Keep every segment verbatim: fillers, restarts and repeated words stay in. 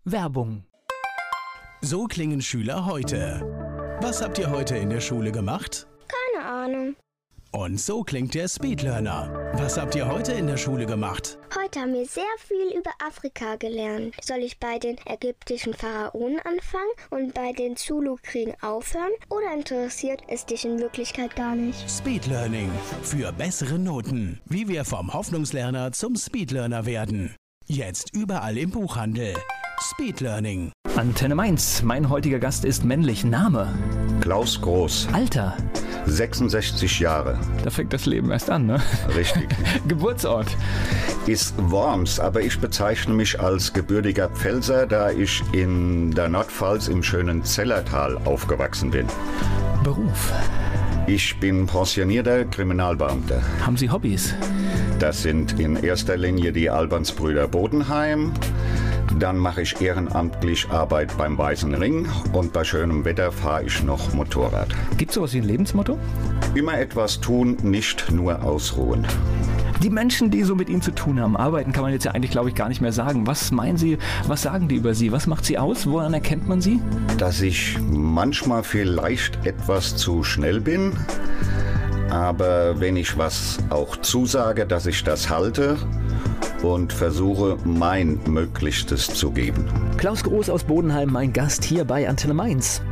Werbung. So klingen Schüler heute. Was habt ihr heute in der Schule gemacht? Keine Ahnung. Und so klingt der Speedlearner. Was habt ihr heute in der Schule gemacht? Heute haben wir sehr viel über Afrika gelernt. Soll ich bei den ägyptischen Pharaonen anfangen und bei den Zulu-Kriegen aufhören? Oder interessiert es dich in Wirklichkeit gar nicht? Speedlearning. Für bessere Noten. Wie wir vom Hoffnungslerner zum Speedlearner werden. Jetzt überall im Buchhandel. Speedlearning. Antenne Mainz. Mein heutiger Gast ist männlich. Name? Klaus Groß. Alter? sechsundsechzig Jahre. Da fängt das Leben erst an, ne? Richtig. Geburtsort? Ist Worms, aber ich bezeichne mich als gebürtiger Pfälzer, da ich in der Nordpfalz im schönen Zellertal aufgewachsen bin. Beruf? Ich bin pensionierter Kriminalbeamter. Haben Sie Hobbys? Das sind in erster Linie die Albansbrüder Bodenheim. Dann mache ich ehrenamtlich Arbeit beim Weißen Ring und bei schönem Wetter fahre ich noch Motorrad. Gibt es sowas wie ein Lebensmotto? Immer etwas tun, nicht nur ausruhen. Die Menschen, die so mit Ihnen zu tun haben, arbeiten, kann man jetzt ja eigentlich, glaube ich, gar nicht mehr sagen. Was meinen Sie, was sagen die über Sie? Was macht Sie aus? Woran erkennt man Sie? Dass ich manchmal vielleicht etwas zu schnell bin, aber wenn ich was auch zusage, dass ich das halte und versuche, mein Möglichstes zu geben. Klaus Groß aus Bodenheim, mein Gast hier bei Antenne Mainz.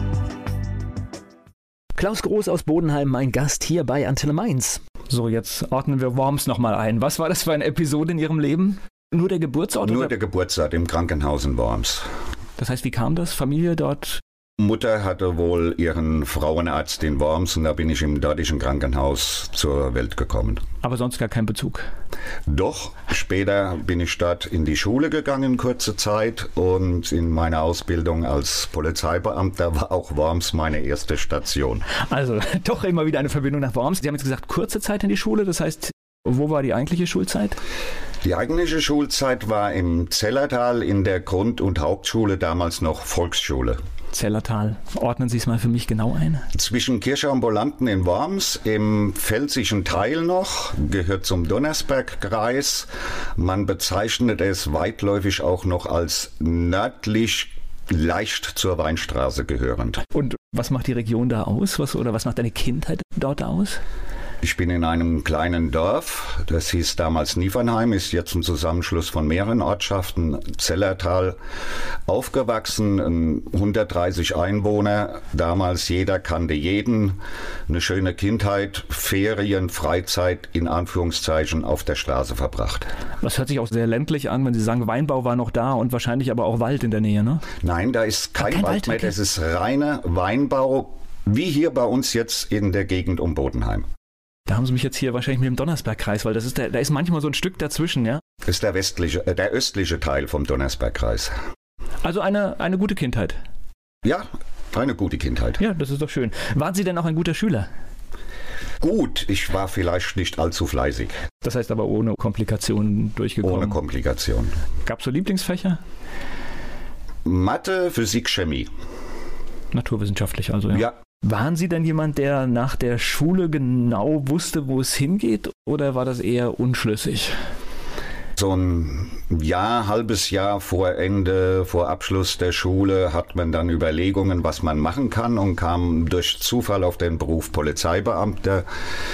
Klaus Groß aus Bodenheim, mein Gast hier bei Antenne Mainz. So, jetzt ordnen wir Worms nochmal ein. Was war das für eine Episode in Ihrem Leben? Nur der Geburtsort? Nur oder? der Geburtsort im Krankenhaus in Worms. Das heißt, wie kam das? Familie dort? Mutter hatte wohl ihren Frauenarzt in Worms und da bin ich im dortigen Krankenhaus zur Welt gekommen. Aber sonst gar kein Bezug? Doch, später bin ich dort in die Schule gegangen, kurze Zeit, und in meiner Ausbildung als Polizeibeamter war auch Worms meine erste Station. Also doch immer wieder eine Verbindung nach Worms. Sie haben jetzt gesagt, kurze Zeit in die Schule, das heißt, wo war die eigentliche Schulzeit? Die eigentliche Schulzeit war im Zellertal in der Grund- und Hauptschule, damals noch Volksschule. Zellertal. Ordnen Sie es mal für mich genau ein. Zwischen Kirche Ambulanten in Worms, im pfälzischen Teil noch, gehört zum Donnersbergkreis. Man bezeichnet es weitläufig auch noch als nördlich leicht zur Weinstraße gehörend. Und was macht die Region da aus? Was, oder was macht deine Kindheit dort aus? Ich bin in einem kleinen Dorf, das hieß damals Niefernheim, ist jetzt ein Zusammenschluss von mehreren Ortschaften, Zellertal, aufgewachsen, hundertdreißig Einwohner, damals jeder kannte jeden, eine schöne Kindheit, Ferien, Freizeit in Anführungszeichen auf der Straße verbracht. Das hört sich auch sehr ländlich an, wenn Sie sagen, Weinbau war noch da und wahrscheinlich aber auch Wald in der Nähe, ne? Nein, da ist kein, kein Wald, Wald mehr, okay. Das ist reiner Weinbau, wie hier bei uns jetzt in der Gegend um Bodenheim. Da haben Sie mich jetzt hier wahrscheinlich mit dem Donnersbergkreis, weil das ist der, da ist manchmal so ein Stück dazwischen, ja? Das ist der westliche, äh, der östliche Teil vom Donnersbergkreis. Also eine, eine gute Kindheit. Ja, eine gute Kindheit. Ja, das ist doch schön. Waren Sie denn auch ein guter Schüler? Gut, ich war vielleicht nicht allzu fleißig. Das heißt aber ohne Komplikationen durchgekommen? Ohne Komplikationen. Gab es so Lieblingsfächer? Mathe, Physik, Chemie. Naturwissenschaftlich also, ja. Ja. Waren Sie denn jemand, der nach der Schule genau wusste, wo es hingeht, oder war das eher unschlüssig? So ein Jahr, halbes Jahr vor Ende, vor Abschluss der Schule hat man dann Überlegungen, was man machen kann, und kam durch Zufall auf den Beruf Polizeibeamter.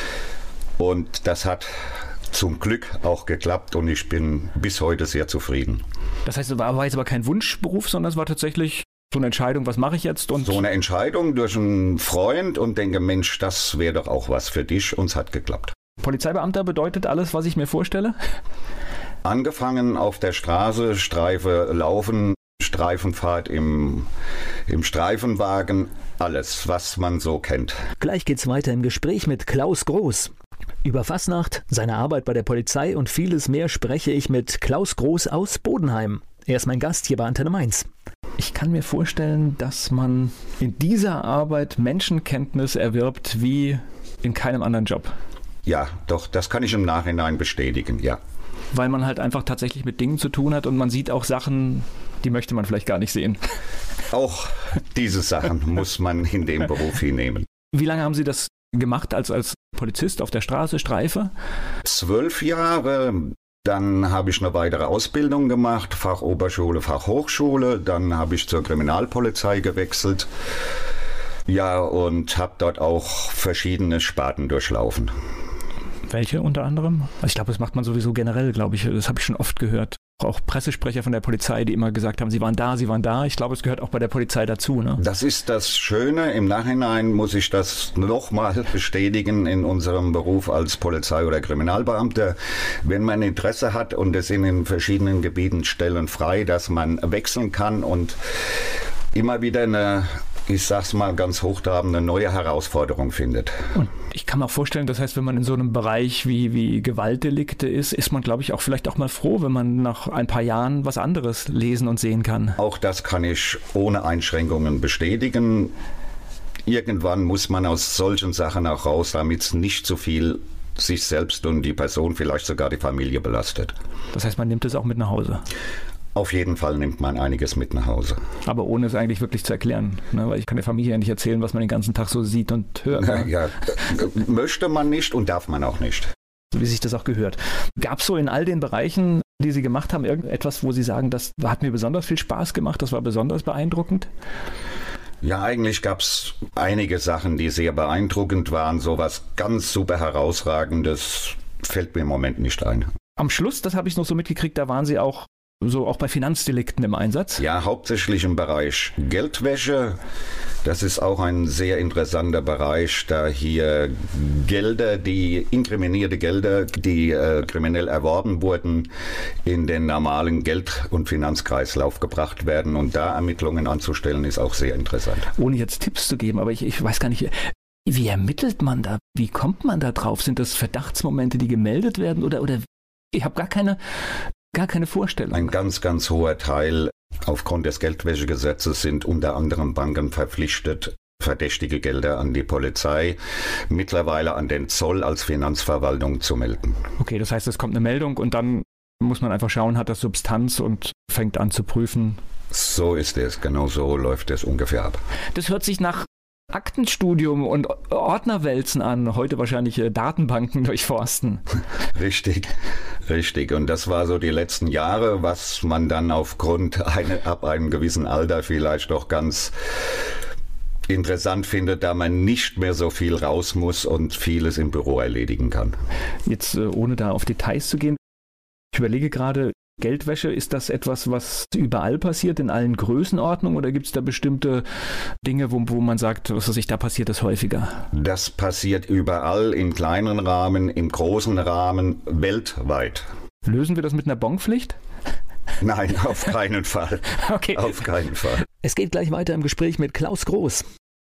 Und das hat zum Glück auch geklappt und ich bin bis heute sehr zufrieden. Das heißt, es war, war jetzt aber kein Wunschberuf, sondern es war tatsächlich so eine Entscheidung, was mache ich jetzt? Und so eine Entscheidung durch einen Freund und denke, Mensch, das wäre doch auch was für dich, und es hat geklappt. Polizeibeamter bedeutet alles, was ich mir vorstelle? Angefangen auf der Straße, Streife laufen, Streifenfahrt im, im Streifenwagen, alles, was man so kennt. Gleich geht's weiter im Gespräch mit Klaus Groß. Über Fastnacht, seine Arbeit bei der Polizei und vieles mehr spreche ich mit Klaus Groß aus Bodenheim. Er ist mein Gast hier bei Antenne Mainz. Ich kann mir vorstellen, dass man in dieser Arbeit Menschenkenntnis erwirbt wie in keinem anderen Job. Ja, doch, das kann ich im Nachhinein bestätigen, ja. Weil man halt einfach tatsächlich mit Dingen zu tun hat und man sieht auch Sachen, die möchte man vielleicht gar nicht sehen. Auch diese Sachen muss man in dem Beruf hinnehmen. Wie lange haben Sie das gemacht als, als Polizist auf der Straße, Streife? Zwölf Jahre. Dann habe ich eine weitere Ausbildung gemacht, Fachoberschule, Fachhochschule. Dann habe ich zur Kriminalpolizei gewechselt. Ja, und habe dort auch verschiedene Sparten durchlaufen. Welche unter anderem? Also ich glaube, das macht man sowieso generell, glaube ich. Das habe ich schon oft gehört. Auch Pressesprecher von der Polizei, die immer gesagt haben, sie waren da, sie waren da. Ich glaube, es gehört auch bei der Polizei dazu. Ne? Das ist das Schöne. Im Nachhinein muss ich das nochmal bestätigen in unserem Beruf als Polizei- oder Kriminalbeamter. Wenn man Interesse hat und es sind in verschiedenen Gebieten Stellen frei, dass man wechseln kann und immer wieder eine, ich sag's mal ganz hochtrabend, eine neue Herausforderung findet. Und ich kann mir auch vorstellen, das heißt, wenn man in so einem Bereich wie, wie Gewaltdelikte ist, ist man, glaube ich, auch vielleicht auch mal froh, wenn man nach ein paar Jahren was anderes lesen und sehen kann. Auch das kann ich ohne Einschränkungen bestätigen. Irgendwann muss man aus solchen Sachen auch raus, damit es nicht so viel sich selbst und die Person, vielleicht sogar die Familie belastet. Das heißt, man nimmt es auch mit nach Hause? Auf jeden Fall nimmt man einiges mit nach Hause. Aber ohne es eigentlich wirklich zu erklären. Ne? Weil ich kann der Familie ja nicht erzählen, was man den ganzen Tag so sieht und hört. Ne? Ja, möchte man nicht und darf man auch nicht. So wie sich das auch gehört. Gab es so in all den Bereichen, die Sie gemacht haben, irgendetwas, wo Sie sagen, das hat mir besonders viel Spaß gemacht, das war besonders beeindruckend? Ja, eigentlich gab es einige Sachen, die sehr beeindruckend waren. So was ganz super Herausragendes fällt mir im Moment nicht ein. Am Schluss, das habe ich noch so mitgekriegt, da waren Sie auch so auch bei Finanzdelikten im Einsatz? Ja, hauptsächlich im Bereich Geldwäsche. Das ist auch ein sehr interessanter Bereich, da hier Gelder, die inkriminierte Gelder, die äh, kriminell erworben wurden, in den normalen Geld- und Finanzkreislauf gebracht werden. Und da Ermittlungen anzustellen, ist auch sehr interessant. Ohne jetzt Tipps zu geben, aber ich, ich weiß gar nicht, wie ermittelt man da? Wie kommt man da drauf? Sind das Verdachtsmomente, die gemeldet werden? Oder, oder ich habe gar keine... Gar keine Vorstellung. Ein ganz, ganz hoher Teil aufgrund des Geldwäschegesetzes sind unter anderem Banken verpflichtet, verdächtige Gelder an die Polizei, mittlerweile an den Zoll als Finanzverwaltung zu melden. Okay, das heißt, es kommt eine Meldung und dann muss man einfach schauen, hat das Substanz und fängt an zu prüfen. So ist es, genau so läuft es ungefähr ab. Das hört sich nach Aktenstudium und Ordnerwälzen an, heute wahrscheinlich Datenbanken durchforsten. Richtig, richtig. Und das war so die letzten Jahre, was man dann aufgrund eine, ab einem gewissen Alter vielleicht doch ganz interessant findet, da man nicht mehr so viel raus muss und vieles im Büro erledigen kann. Jetzt, ohne da auf Details zu gehen, ich überlege gerade, Geldwäsche, ist das etwas, was überall passiert, in allen Größenordnungen, oder gibt es da bestimmte Dinge, wo, wo man sagt, was weiß ich, da passiert das häufiger? Das passiert überall, im kleinen Rahmen, im großen Rahmen, weltweit. Lösen wir das mit einer Bonpflicht? Nein, auf keinen Fall. Okay. Auf keinen Fall. Es geht gleich weiter im Gespräch mit Klaus Groß.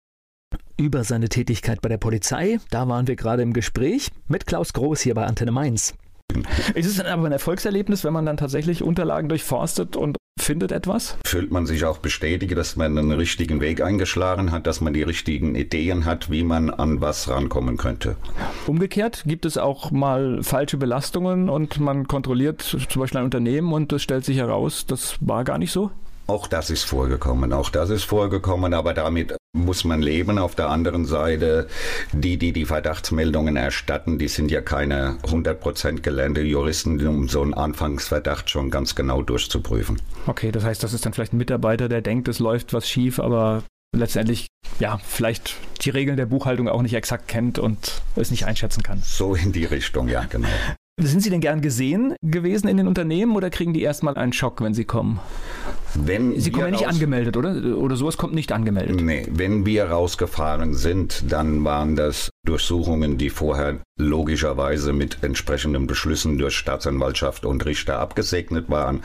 Über seine Tätigkeit bei der Polizei, da waren wir gerade im Gespräch mit Klaus Groß hier bei Antenne Mainz. Ist es dann aber ein Erfolgserlebnis, wenn man dann tatsächlich Unterlagen durchforstet und findet etwas? Fühlt man sich auch bestätigt, dass man einen richtigen Weg eingeschlagen hat, dass man die richtigen Ideen hat, wie man an was rankommen könnte. Umgekehrt gibt es auch mal falsche Belastungen und man kontrolliert zum Beispiel ein Unternehmen und es stellt sich heraus, das war gar nicht so? Auch das ist vorgekommen, auch das ist vorgekommen, aber damit muss man leben. Auf der anderen Seite, die, die die Verdachtsmeldungen erstatten, die sind ja keine hundert Prozent gelernte Juristen, um so einen Anfangsverdacht schon ganz genau durchzuprüfen. Okay, das heißt, das ist dann vielleicht ein Mitarbeiter, der denkt, es läuft was schief, aber letztendlich, ja, vielleicht die Regeln der Buchhaltung auch nicht exakt kennt und es nicht einschätzen kann. So in die Richtung, ja, genau. Sind Sie denn gern gesehen gewesen in den Unternehmen oder kriegen die erstmal einen Schock, wenn Sie kommen? Wenn Sie kommen ja nicht raus- angemeldet, oder? Oder sowas kommt nicht angemeldet? Nee, wenn wir rausgefahren sind, dann waren das Durchsuchungen, die vorher logischerweise mit entsprechenden Beschlüssen durch Staatsanwaltschaft und Richter abgesegnet waren.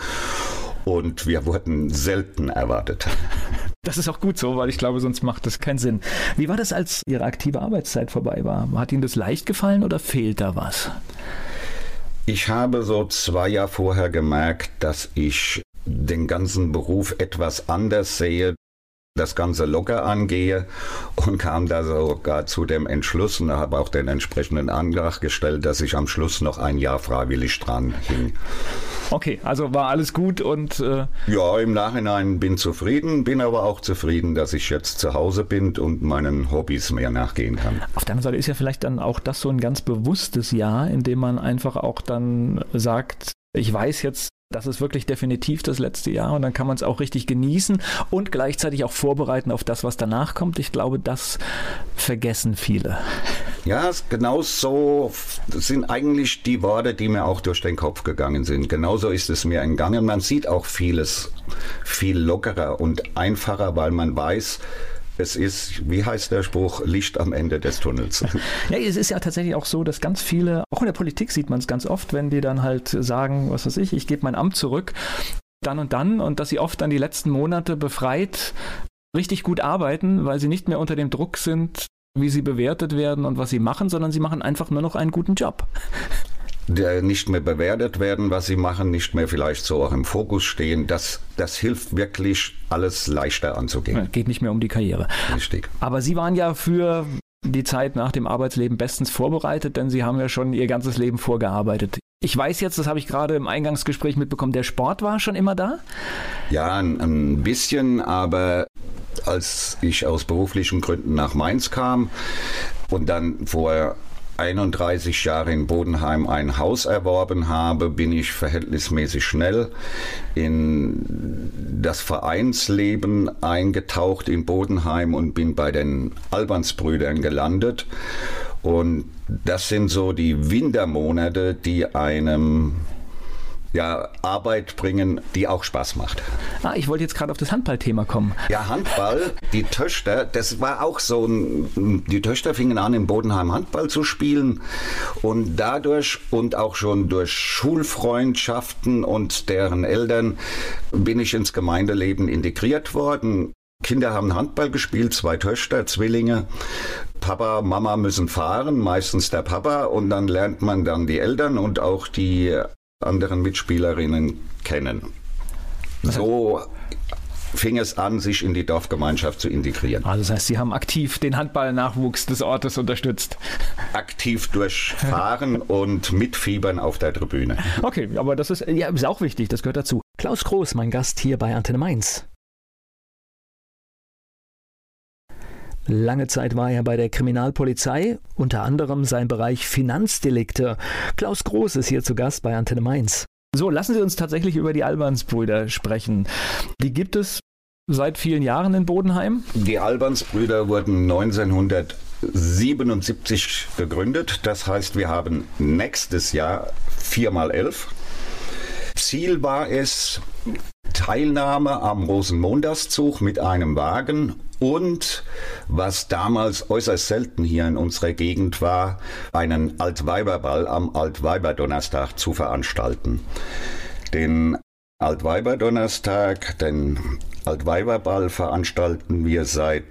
Und wir wurden selten erwartet. Das ist auch gut so, weil ich glaube, sonst macht das keinen Sinn. Wie war das, als Ihre aktive Arbeitszeit vorbei war? Hat Ihnen das leicht gefallen oder fehlt da was? Ich habe so zwei Jahre vorher gemerkt, dass ich den ganzen Beruf etwas anders sehe, das Ganze locker angehe und kam da sogar zu dem Entschluss und habe auch den entsprechenden Antrag gestellt, dass ich am Schluss noch ein Jahr freiwillig dran hing. Okay, also war alles gut und... Äh Ja, im Nachhinein bin zufrieden, bin aber auch zufrieden, dass ich jetzt zu Hause bin und meinen Hobbys mehr nachgehen kann. Auf der anderen Seite ist ja vielleicht dann auch das so ein ganz bewusstes Jahr, in dem man einfach auch dann sagt, Ich weiß jetzt, das ist wirklich definitiv das letzte Jahr und dann kann man es auch richtig genießen und gleichzeitig auch vorbereiten auf das, was danach kommt. Ich glaube, das vergessen viele. Ja, genau so sind eigentlich die Worte, die mir auch durch den Kopf gegangen sind. Genauso ist es mir entgangen. Man sieht auch vieles viel lockerer und einfacher, weil man weiß, es ist, wie heißt der Spruch, Licht am Ende des Tunnels. Ja, es ist ja tatsächlich auch so, dass ganz viele, auch in der Politik sieht man es ganz oft, wenn die dann halt sagen, was weiß ich, ich gebe mein Amt zurück, dann und dann, und dass sie oft dann die letzten Monate befreit richtig gut arbeiten, weil sie nicht mehr unter dem Druck sind, wie sie bewertet werden und was sie machen, sondern sie machen einfach nur noch einen guten Job. Der nicht mehr bewertet werden, was sie machen, nicht mehr vielleicht so auch im Fokus stehen, das, das hilft wirklich, alles leichter anzugehen. Ja, geht nicht mehr um die Karriere. Richtig. Aber Sie waren ja für die Zeit nach dem Arbeitsleben bestens vorbereitet, denn Sie haben ja schon Ihr ganzes Leben vorgearbeitet. Ich weiß jetzt, das habe ich gerade im Eingangsgespräch mitbekommen, der Sport war schon immer da? Ja, ein, ein bisschen, aber als ich aus beruflichen Gründen nach Mainz kam und dann vor einunddreißig Jahre in Bodenheim ein Haus erworben habe, bin ich verhältnismäßig schnell in das Vereinsleben eingetaucht in Bodenheim und bin bei den Albansbrüdern gelandet. Und das sind so die Wintermonate, die einem ja, Arbeit bringen, die auch Spaß macht. Ah, ich wollte jetzt gerade auf das Handballthema kommen. Ja, Handball, die Töchter, das war auch so ein, die Töchter fingen an, in Bodenheim Handball zu spielen und dadurch und auch schon durch Schulfreundschaften und deren Eltern bin ich ins Gemeindeleben integriert worden. Kinder haben Handball gespielt, zwei Töchter, Zwillinge. Papa, Mama müssen fahren, meistens der Papa, und dann lernt man dann die Eltern und auch die anderen Mitspielerinnen kennen. So fing es an, sich in die Dorfgemeinschaft zu integrieren. Also das heißt, Sie haben aktiv den Handballnachwuchs des Ortes unterstützt? Aktiv durchfahren und mitfiebern auf der Tribüne. Okay, aber das ist, ja, ist auch wichtig, das gehört dazu. Klaus Groß, mein Gast hier bei Antenne Mainz. Lange Zeit war er bei der Kriminalpolizei, unter anderem sein Bereich Finanzdelikte. Klaus Groß ist hier zu Gast bei Antenne Mainz. So, lassen Sie uns tatsächlich über die Albansbrüder sprechen. Die gibt es seit vielen Jahren in Bodenheim? Die Albansbrüder wurden neunzehnhundertsiebenundsiebzig gegründet. Das heißt, wir haben nächstes Jahr vier mal elf. Ziel war es, Teilnahme am Rosenmontagszug mit einem Wagen und, was damals äußerst selten hier in unserer Gegend war, einen Altweiberball am Altweiberdonnerstag zu veranstalten. Den Altweiberdonnerstag, den Altweiberball veranstalten wir seit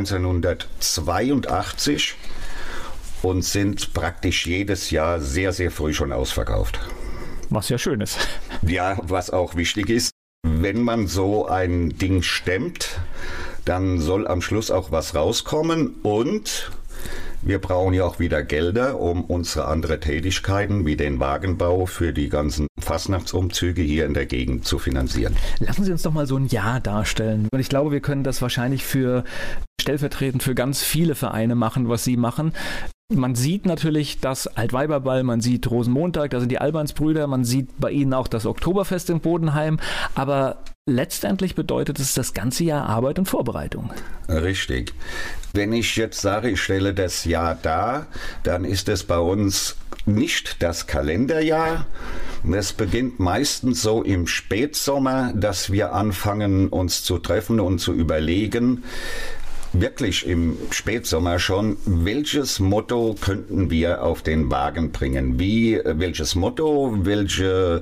neunzehnhundertzweiundachtzig und sind praktisch jedes Jahr sehr, sehr früh schon ausverkauft. Was ja schön ist. Ja, was auch wichtig ist, wenn man so ein Ding stemmt, dann soll am Schluss auch was rauskommen und wir brauchen ja auch wieder Gelder, um unsere anderen Tätigkeiten wie den Wagenbau für die ganzen Fastnachtsumzüge hier in der Gegend zu finanzieren. Lassen Sie uns doch mal so ein Jahr darstellen. Und ich glaube, wir können das wahrscheinlich für stellvertretend für ganz viele Vereine machen, was Sie machen. Man sieht natürlich das Altweiberball, man sieht Rosenmontag, da sind die Albansbrüder, man sieht bei Ihnen auch das Oktoberfest in Bodenheim, aber letztendlich bedeutet es das ganze Jahr Arbeit und Vorbereitung. Richtig. Wenn ich jetzt sage, ich stelle das Jahr dar, dann ist es bei uns nicht das Kalenderjahr. Es beginnt meistens so im Spätsommer, dass wir anfangen, uns zu treffen und zu überlegen, wirklich im Spätsommer schon, welches Motto könnten wir auf den Wagen bringen? Wie, welches Motto, welche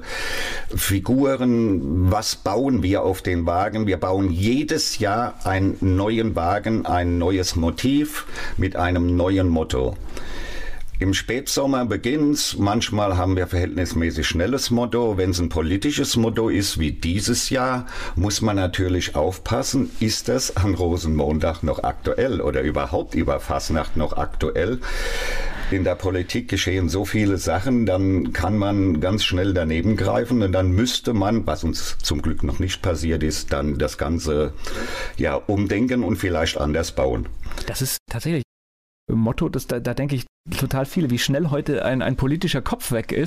Figuren, was bauen wir auf den Wagen? Wir bauen jedes Jahr einen neuen Wagen, ein neues Motiv mit einem neuen Motto. Im Spätsommer beginnt's. Manchmal haben wir verhältnismäßig schnelles Motto. Wenn es ein politisches Motto ist, wie dieses Jahr, muss man natürlich aufpassen, ist das an Rosenmontag noch aktuell oder überhaupt über Fasnacht noch aktuell? In der Politik geschehen so viele Sachen, dann kann man ganz schnell daneben greifen und dann müsste man, was uns zum Glück noch nicht passiert ist, dann das Ganze ja umdenken und vielleicht anders bauen. Das ist tatsächlich Motto, das, da, da denke ich total viele, wie schnell heute ein, ein politischer Kopf weg ist.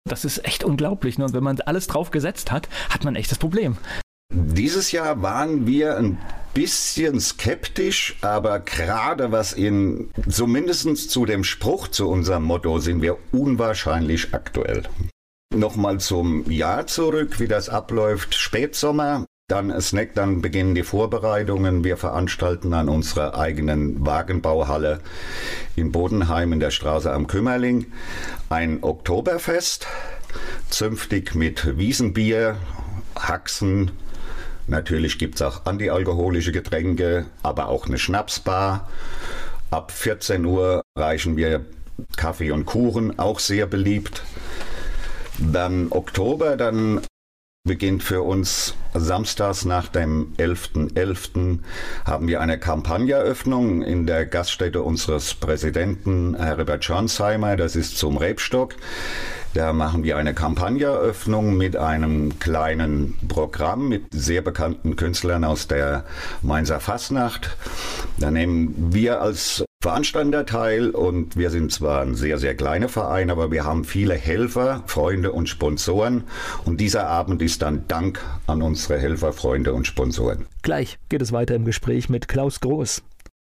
Das ist echt unglaublich. Ne? Und wenn man alles drauf gesetzt hat, hat man echt das Problem. Dieses Jahr waren wir ein bisschen skeptisch, aber gerade was in, zumindest zu dem Spruch, zu unserem Motto, sind wir unwahrscheinlich aktuell. Nochmal zum Jahr zurück, wie das abläuft. Spätsommer, dann Snack, dann beginnen die Vorbereitungen. Wir veranstalten an unserer eigenen Wagenbauhalle in Bodenheim in der Straße am Kümmerling ein Oktoberfest, zünftig mit Wiesenbier, Haxen. Natürlich gibt es auch antialkoholische Getränke, aber auch eine Schnapsbar. Ab vierzehn Uhr reichen wir Kaffee und Kuchen, auch sehr beliebt. Dann Oktober, dann beginnt für uns samstags nach dem elften elften haben wir eine Kampagneneröffnung in der Gaststätte unseres Präsidenten Herbert Schornsheimer, das ist zum Rebstock. Da machen wir eine Kampagneneröffnung mit einem kleinen Programm mit sehr bekannten Künstlern aus der Mainzer Fastnacht. Da nehmen wir als Veranstalter teil und wir sind zwar ein sehr, sehr kleiner Verein, aber wir haben viele Helfer, Freunde und Sponsoren und dieser Abend ist dann Dank an unsere Helfer, Freunde und Sponsoren. Gleich geht es weiter im Gespräch mit Klaus Groß.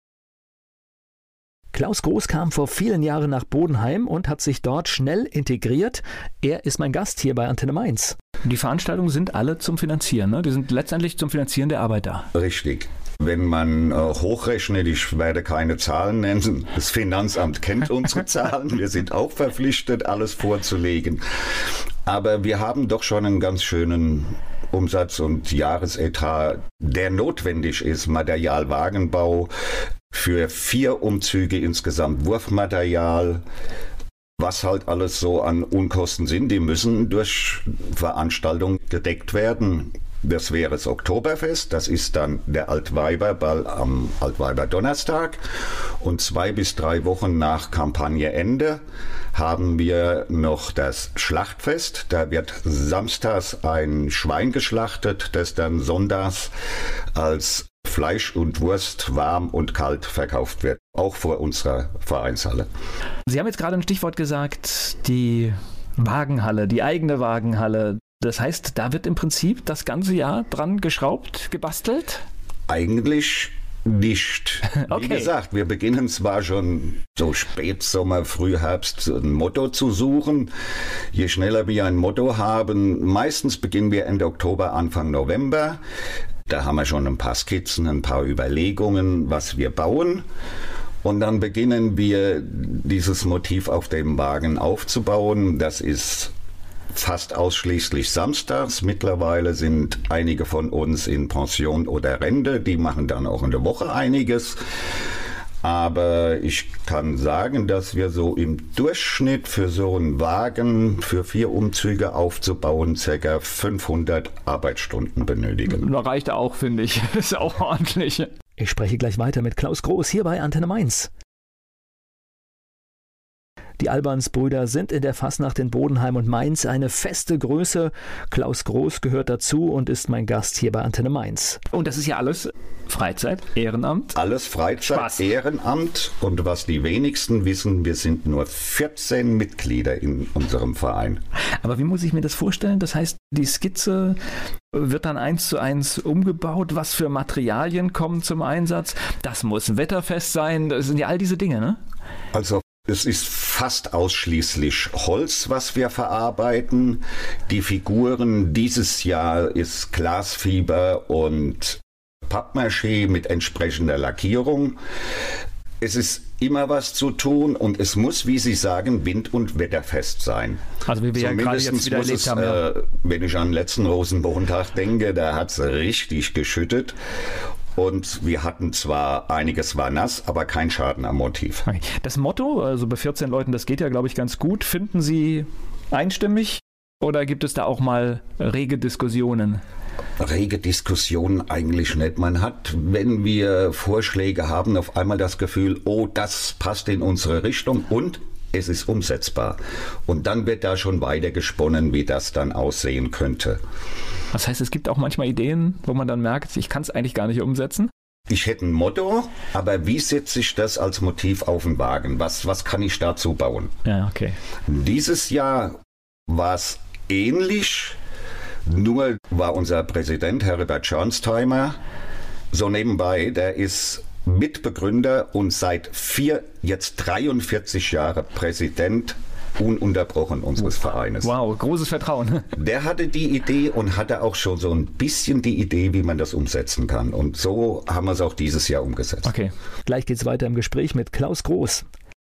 Klaus Groß kam vor vielen Jahren nach Bodenheim und hat sich dort schnell integriert. Er ist mein Gast hier bei Antenne Mainz. Die Veranstaltungen sind alle zum Finanzieren, ne? Die sind letztendlich zum Finanzieren der Arbeit da. Richtig. Wenn man äh, hochrechnet, ich werde keine Zahlen nennen, das Finanzamt kennt unsere Zahlen, wir sind auch verpflichtet, alles vorzulegen. Aber wir haben doch schon einen ganz schönen Umsatz- und Jahresetat, der notwendig ist, Materialwagenbau, für vier Umzüge insgesamt Wurfmaterial, was halt alles so an Unkosten sind, die müssen durch Veranstaltungen gedeckt werden. Das wäre das Oktoberfest, das ist dann der Altweiberball am Altweiberdonnerstag und zwei bis drei Wochen nach Kampagneende haben wir noch das Schlachtfest. Da wird samstags ein Schwein geschlachtet, das dann sonntags als Fleisch und Wurst warm und kalt verkauft wird, auch vor unserer Vereinshalle. Sie haben jetzt gerade ein Stichwort gesagt, die Wagenhalle, die eigene Wagenhalle. Das heißt, da wird im Prinzip das ganze Jahr dran geschraubt, gebastelt? Eigentlich nicht. Okay. Wie gesagt, wir beginnen zwar schon so Spätsommer, Frühherbst ein Motto zu suchen. Je schneller wir ein Motto haben, meistens beginnen wir Ende Oktober, Anfang November. Da haben wir schon ein paar Skizzen, ein paar Überlegungen, was wir bauen. Und dann beginnen wir, dieses Motiv auf dem Wagen aufzubauen. Das ist fast ausschließlich samstags. Mittlerweile sind einige von uns in Pension oder Rente. Die machen dann auch in der Woche einiges. Aber ich kann sagen, dass wir so im Durchschnitt für so einen Wagen, für vier Umzüge aufzubauen, ca. fünfhundert Arbeitsstunden benötigen. Da reicht auch, finde ich. Das ist auch ordentlich. Ich spreche gleich weiter mit Klaus Groß hier bei Antenne Mainz. Die Albans-Brüder sind in der Fastnacht in Bodenheim und Mainz eine feste Größe. Klaus Groß gehört dazu und ist mein Gast hier bei Antenne Mainz. Und das ist ja alles Freizeit, Ehrenamt? Alles Freizeit, Spaß. Ehrenamt. Und was die wenigsten wissen, wir sind nur vierzehn Mitglieder in unserem Verein. Aber wie muss ich mir das vorstellen? Das heißt, die Skizze wird dann eins zu eins umgebaut. Was für Materialien kommen zum Einsatz? Das muss wetterfest sein. Das sind ja all diese Dinge, ne? Also es ist fast ausschließlich Holz, was wir verarbeiten. Die Figuren dieses Jahr ist Glasfiber und Pappmaché mit entsprechender Lackierung. Es ist immer was zu tun und es muss, wie Sie sagen, wind- und wetterfest sein. Also wie wir ja gerade jetzt wieder erlebt es, haben. Ja. Äh, wenn ich an den letzten Rosenmontag denke, da hat es richtig geschüttet. Und wir hatten zwar, einiges war nass, aber kein Schaden am Motiv. Das Motto, also bei vierzehn Leuten, das geht ja, glaube ich, ganz gut. Finden Sie einstimmig oder gibt es da auch mal rege Diskussionen? Rege Diskussionen eigentlich nicht. Man hat, wenn wir Vorschläge haben, auf einmal das Gefühl, oh, das passt in unsere Richtung und es ist umsetzbar. Und dann wird da schon weiter gesponnen, wie das dann aussehen könnte. Das heißt, es gibt auch manchmal Ideen, wo man dann merkt, ich kann es eigentlich gar nicht umsetzen? Ich hätte ein Motto, aber wie setze ich das als Motiv auf den Wagen? Was, was kann ich dazu bauen? Ja, okay. Dieses Jahr war es ähnlich, nur war unser Präsident Herbert Schornstheimer so nebenbei, der ist Mitbegründer und seit vier, jetzt dreiundvierzig Jahre Präsident ununterbrochen unseres Vereines. Wow, großes Vertrauen. Der hatte die Idee und hatte auch schon so ein bisschen die Idee, wie man das umsetzen kann. Und so haben wir es auch dieses Jahr umgesetzt. Okay. Gleich geht's weiter im Gespräch mit Klaus Groß.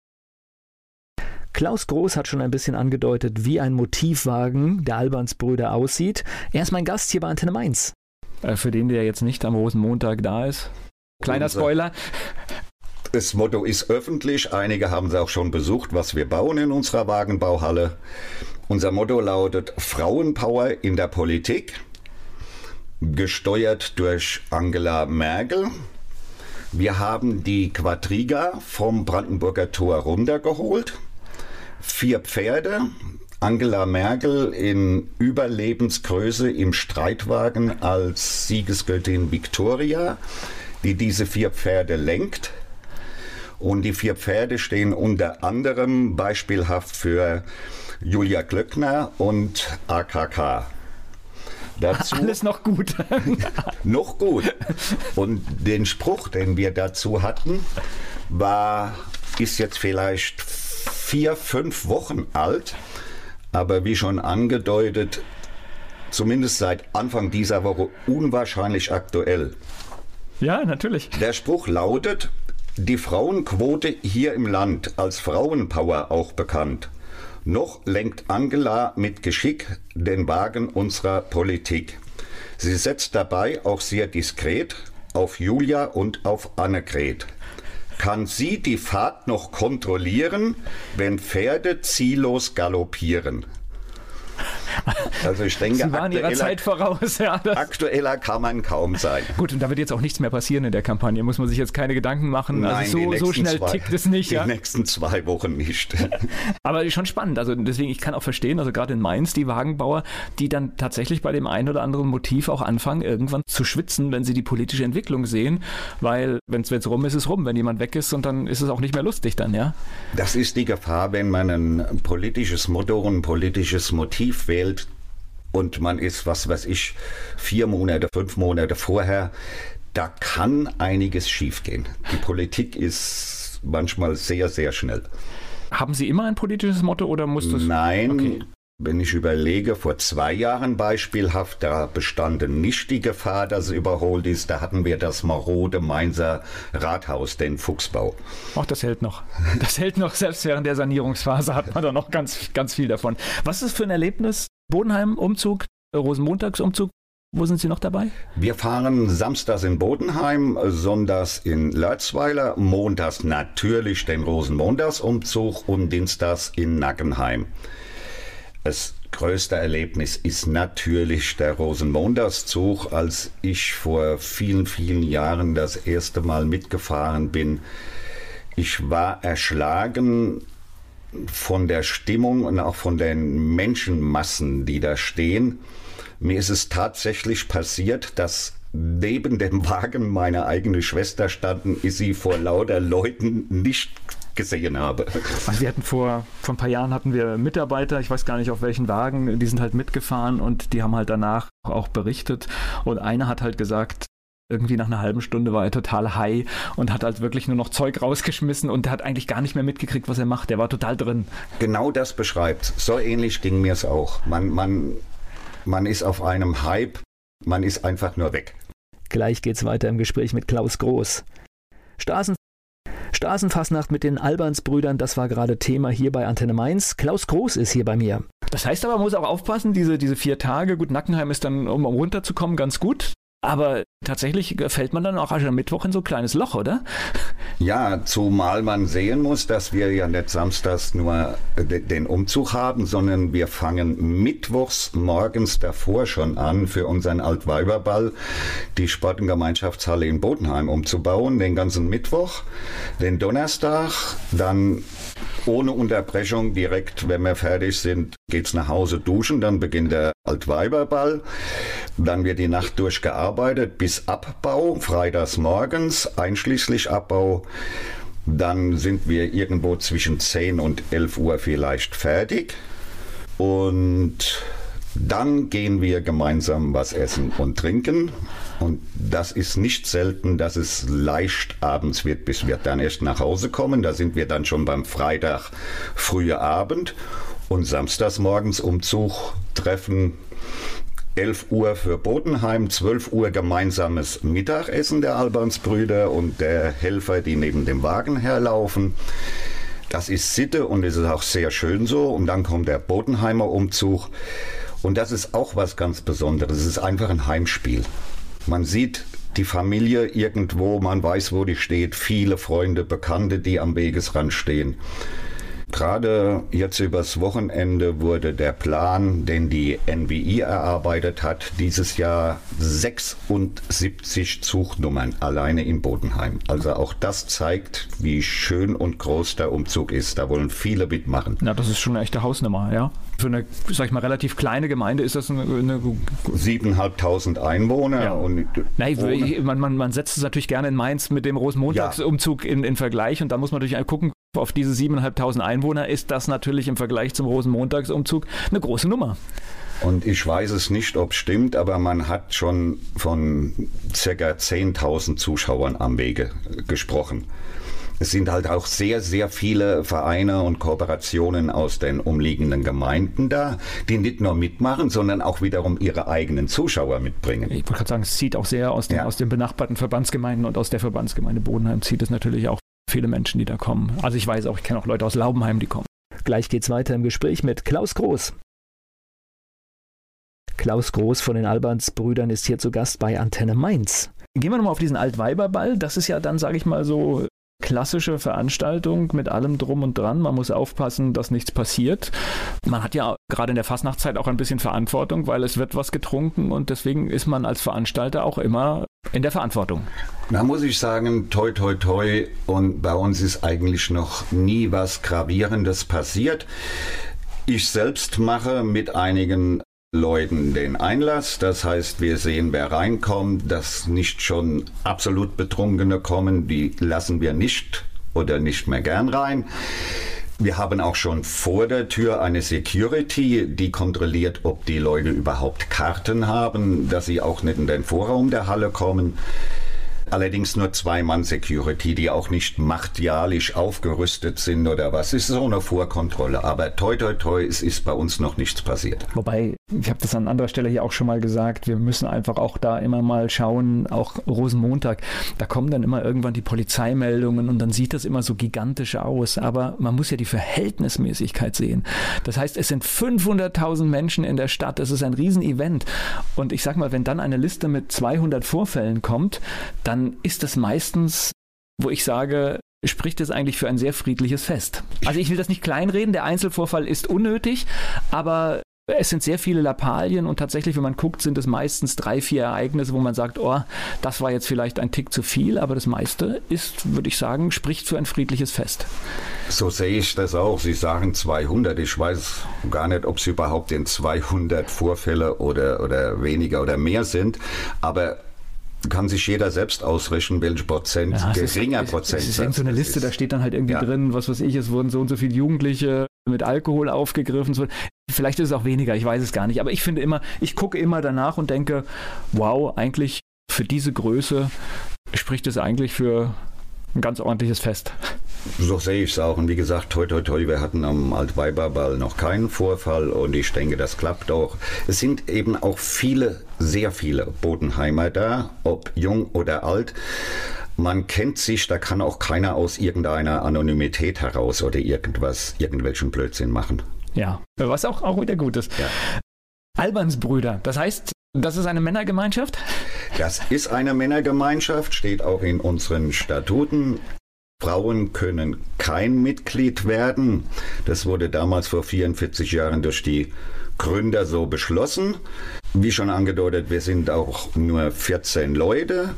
Klaus Groß hat schon ein bisschen angedeutet, wie ein Motivwagen der Albansbrüder aussieht. Er ist mein Gast hier bei Antenne Mainz. Äh, für den, der jetzt nicht am Rosenmontag da ist. Kleiner Unser Spoiler. Das Motto ist öffentlich. Einige haben es auch schon besucht, was wir bauen in unserer Wagenbauhalle. Unser Motto lautet Frauenpower in der Politik, gesteuert durch Angela Merkel. Wir haben die Quadriga vom Brandenburger Tor runtergeholt. Vier Pferde. Angela Merkel in Überlebensgröße im Streitwagen als Siegesgöttin Victoria, die diese vier Pferde lenkt. Und die vier Pferde stehen unter anderem beispielhaft für Julia Klöckner und A K K. Dazu alles noch gut. Noch gut. Und den Spruch, den wir dazu hatten, war, ist jetzt vielleicht vier, fünf Wochen alt, aber wie schon angedeutet, zumindest seit Anfang dieser Woche unwahrscheinlich aktuell. Ja, natürlich. Der Spruch lautet: Die Frauenquote hier im Land, als Frauenpower auch bekannt. Noch lenkt Angela mit Geschick den Wagen unserer Politik. Sie setzt dabei auch sehr diskret auf Julia und auf Annegret. Kann sie die Fahrt noch kontrollieren, wenn Pferde ziellos galoppieren? Also ich denke, Sie waren ihrer Zeit voraus. Ja, aktueller kann man kaum sein. Gut, und da wird jetzt auch nichts mehr passieren in der Kampagne. Muss man sich jetzt keine Gedanken machen. Nein, also so, so schnell zwei, tickt es nicht. Die ja? nächsten zwei Wochen nicht. Aber schon spannend. Also deswegen, ich kann auch verstehen, also gerade in Mainz, die Wagenbauer, die dann tatsächlich bei dem einen oder anderen Motiv auch anfangen, irgendwann zu schwitzen, wenn sie die politische Entwicklung sehen. Weil wenn es rum ist, ist es rum. Wenn jemand weg ist, und dann ist es auch nicht mehr lustig dann, ja? Das ist die Gefahr, wenn man ein politisches Motto, ein politisches Motiv wählt, und man ist, was weiß ich, vier Monate, fünf Monate vorher, da kann einiges schiefgehen. Die Politik ist manchmal sehr, sehr schnell. Haben Sie immer ein politisches Motto oder muss das? Nein, okay. Wenn ich überlege, vor zwei Jahren beispielhaft, da bestand nicht die Gefahr, dass es überholt ist. Da hatten wir das marode Mainzer Rathaus, den Fuchsbau. Ach, das hält noch. Das hält noch, selbst während der Sanierungsphase hat man da noch ganz, ganz viel davon. Was ist für ein Erlebnis? Bodenheim-Umzug, Rosenmontagsumzug, wo sind Sie noch dabei? Wir fahren samstags in Bodenheim, sonntags in Lörzweiler, montags natürlich den Rosenmontagsumzug und dienstags in Nackenheim. Das größte Erlebnis ist natürlich der Rosenmontagszug. Als ich vor vielen, vielen Jahren das erste Mal mitgefahren bin, ich war erschlagen von der Stimmung und auch von den Menschenmassen, die da stehen. Mir ist es tatsächlich passiert, dass neben dem Wagen meine eigene Schwester standen, ist sie vor lauter Leuten nicht gesehen habe. Also wir hatten vor, vor ein paar Jahren hatten wir Mitarbeiter, ich weiß gar nicht auf welchen Wagen, die sind halt mitgefahren und die haben halt danach auch berichtet und einer hat halt gesagt, irgendwie nach einer halben Stunde war er total high und hat halt wirklich nur noch Zeug rausgeschmissen und der hat eigentlich gar nicht mehr mitgekriegt, was er macht. Der war total drin. Genau das beschreibt. So ähnlich ging mir es auch. Man, man, man ist auf einem Hype, man ist einfach nur weg. Gleich geht's weiter im Gespräch mit Klaus Groß. Straßen Straßenfastnacht mit den Albansbrüdern, das war gerade Thema hier bei Antenne Mainz. Klaus Groß ist hier bei mir. Das heißt aber, man muss auch aufpassen, diese, diese vier Tage, gut, Nackenheim ist dann, um runterzukommen, ganz gut. Aber tatsächlich fällt man dann auch am Mittwoch in so ein kleines Loch, oder? Ja, zumal man sehen muss, dass wir ja nicht samstags nur den Umzug haben, sondern wir fangen mittwochs morgens davor schon an, für unseren Altweiberball die Sport- und Gemeinschaftshalle in Bodenheim umzubauen, den ganzen Mittwoch, den Donnerstag, dann ohne Unterbrechung direkt, wenn wir fertig sind, geht's nach Hause duschen, dann beginnt der Altweiberball, dann wird die Nacht durchgearbeitet bis Abbau, freitags morgens, einschließlich Abbau, dann sind wir irgendwo zwischen zehn und elf Uhr vielleicht fertig. Und dann gehen wir gemeinsam was essen und trinken. Und das ist nicht selten, dass es leicht abends wird, bis wir dann erst nach Hause kommen. Da sind wir dann schon beim Freitag frühe Abend und samstags morgens Umzug, Treffen, elf Uhr für Bodenheim, zwölf Uhr gemeinsames Mittagessen der Albansbrüder und der Helfer, die neben dem Wagen herlaufen. Das ist Sitte und es ist auch sehr schön so. Und dann kommt der Bodenheimer Umzug. Und das ist auch was ganz Besonderes. Es ist einfach ein Heimspiel. Man sieht die Familie irgendwo, man weiß, wo die steht. Viele Freunde, Bekannte, die am Wegesrand stehen. Gerade jetzt übers Wochenende wurde der Plan, den die N W I erarbeitet hat, dieses Jahr sechsundsiebzig Zugnummern alleine in Bodenheim. Also auch das zeigt, wie schön und groß der Umzug ist. Da wollen viele mitmachen. Ja, das ist schon eine echte Hausnummer, ja. Für eine, sag ich mal, relativ kleine Gemeinde ist das eine... eine Siebeneinhalbtausend Einwohner. Ja. Und Nein, man, man, man setzt es natürlich gerne in Mainz mit dem Rosenmontagsumzug ja. in, in Vergleich und da muss man natürlich gucken, auf diese siebeneinhalbtausend Einwohner ist das natürlich im Vergleich zum Rosenmontagsumzug eine große Nummer. Und ich weiß es nicht, ob es stimmt, aber man hat schon von ca. zehntausend Zuschauern am Wege gesprochen. Es sind halt auch sehr, sehr viele Vereine und Kooperationen aus den umliegenden Gemeinden da, die nicht nur mitmachen, sondern auch wiederum ihre eigenen Zuschauer mitbringen. Ich wollte gerade sagen, es zieht auch sehr aus den, ja. aus den benachbarten Verbandsgemeinden und aus der Verbandsgemeinde Bodenheim zieht es natürlich auch viele Menschen, die da kommen. Also ich weiß auch, ich kenne auch Leute aus Laubenheim, die kommen. Gleich geht's weiter im Gespräch mit Klaus Groß. Klaus Groß von den Albansbrüdern ist hier zu Gast bei Antenne Mainz. Gehen wir nochmal auf diesen Altweiberball. Das ist ja dann, sage ich mal, so klassische Veranstaltung mit allem drum und dran. Man muss aufpassen, dass nichts passiert. Man hat ja gerade in der Fastnachtzeit auch ein bisschen Verantwortung, weil es wird was getrunken und deswegen ist man als Veranstalter auch immer in der Verantwortung. Da muss ich sagen, toi toi toi, und bei uns ist eigentlich noch nie was Gravierendes passiert. Ich selbst mache mit einigen Leuten den Einlass, das heißt, wir sehen, wer reinkommt, dass nicht schon absolut Betrunkene kommen, die lassen wir nicht oder nicht mehr gern rein. Wir haben auch schon vor der Tür eine Security, die kontrolliert, ob die Leute überhaupt Karten haben, dass sie auch nicht in den Vorraum der Halle kommen. Allerdings nur zwei Mann Security, die auch nicht martialisch aufgerüstet sind oder was. Es ist so eine Vorkontrolle. Aber toi toi toi, es ist bei uns noch nichts passiert. Wobei, ich habe das an anderer Stelle hier auch schon mal gesagt, wir müssen einfach auch da immer mal schauen, auch Rosenmontag, da kommen dann immer irgendwann die Polizeimeldungen und dann sieht das immer so gigantisch aus. Aber man muss ja die Verhältnismäßigkeit sehen. Das heißt, es sind fünfhunderttausend Menschen in der Stadt. Das ist ein Riesenevent. Und ich sag mal, wenn dann eine Liste mit zweihundert Vorfällen kommt, dann dann ist das meistens, wo ich sage, spricht es eigentlich für ein sehr friedliches Fest. Also ich will das nicht kleinreden, der Einzelvorfall ist unnötig, aber es sind sehr viele Lappalien und tatsächlich, wenn man guckt, sind es meistens drei, vier Ereignisse, wo man sagt, oh, das war jetzt vielleicht ein Tick zu viel, aber das meiste ist, würde ich sagen, spricht für ein friedliches Fest. So sehe ich das auch. Sie sagen zweihundert. Ich weiß gar nicht, ob es überhaupt in zweihundert Vorfälle oder, oder weniger oder mehr sind, aber kann sich jeder selbst ausrechnen, welch Prozent, ja, geringer ist, Prozent. Es ist irgend so eine Liste, da steht dann halt irgendwie ja. drin, was weiß ich, es wurden so und so viele Jugendliche mit Alkohol aufgegriffen. So. Vielleicht ist es auch weniger, ich weiß es gar nicht. Aber ich finde immer, ich gucke immer danach und denke, wow, eigentlich für diese Größe spricht es eigentlich für ein ganz ordentliches Fest. So sehe ich es auch. Und wie gesagt, toi toi toi, wir hatten am Altweiberball noch keinen Vorfall und ich denke, das klappt auch. Es sind eben auch viele, sehr viele Bodenheimer da, ob jung oder alt. Man kennt sich, da kann auch keiner aus irgendeiner Anonymität heraus oder irgendwas, irgendwelchen Blödsinn machen. Ja, was auch, auch wieder gut ist. Ja. Albansbrüder, das heißt, das ist eine Männergemeinschaft? Das ist eine Männergemeinschaft, steht auch in unseren Statuten. Frauen können kein Mitglied werden. Das wurde damals vor vierundvierzig Jahren durch die Gründer so beschlossen. Wie schon angedeutet, wir sind auch nur vierzehn Leute.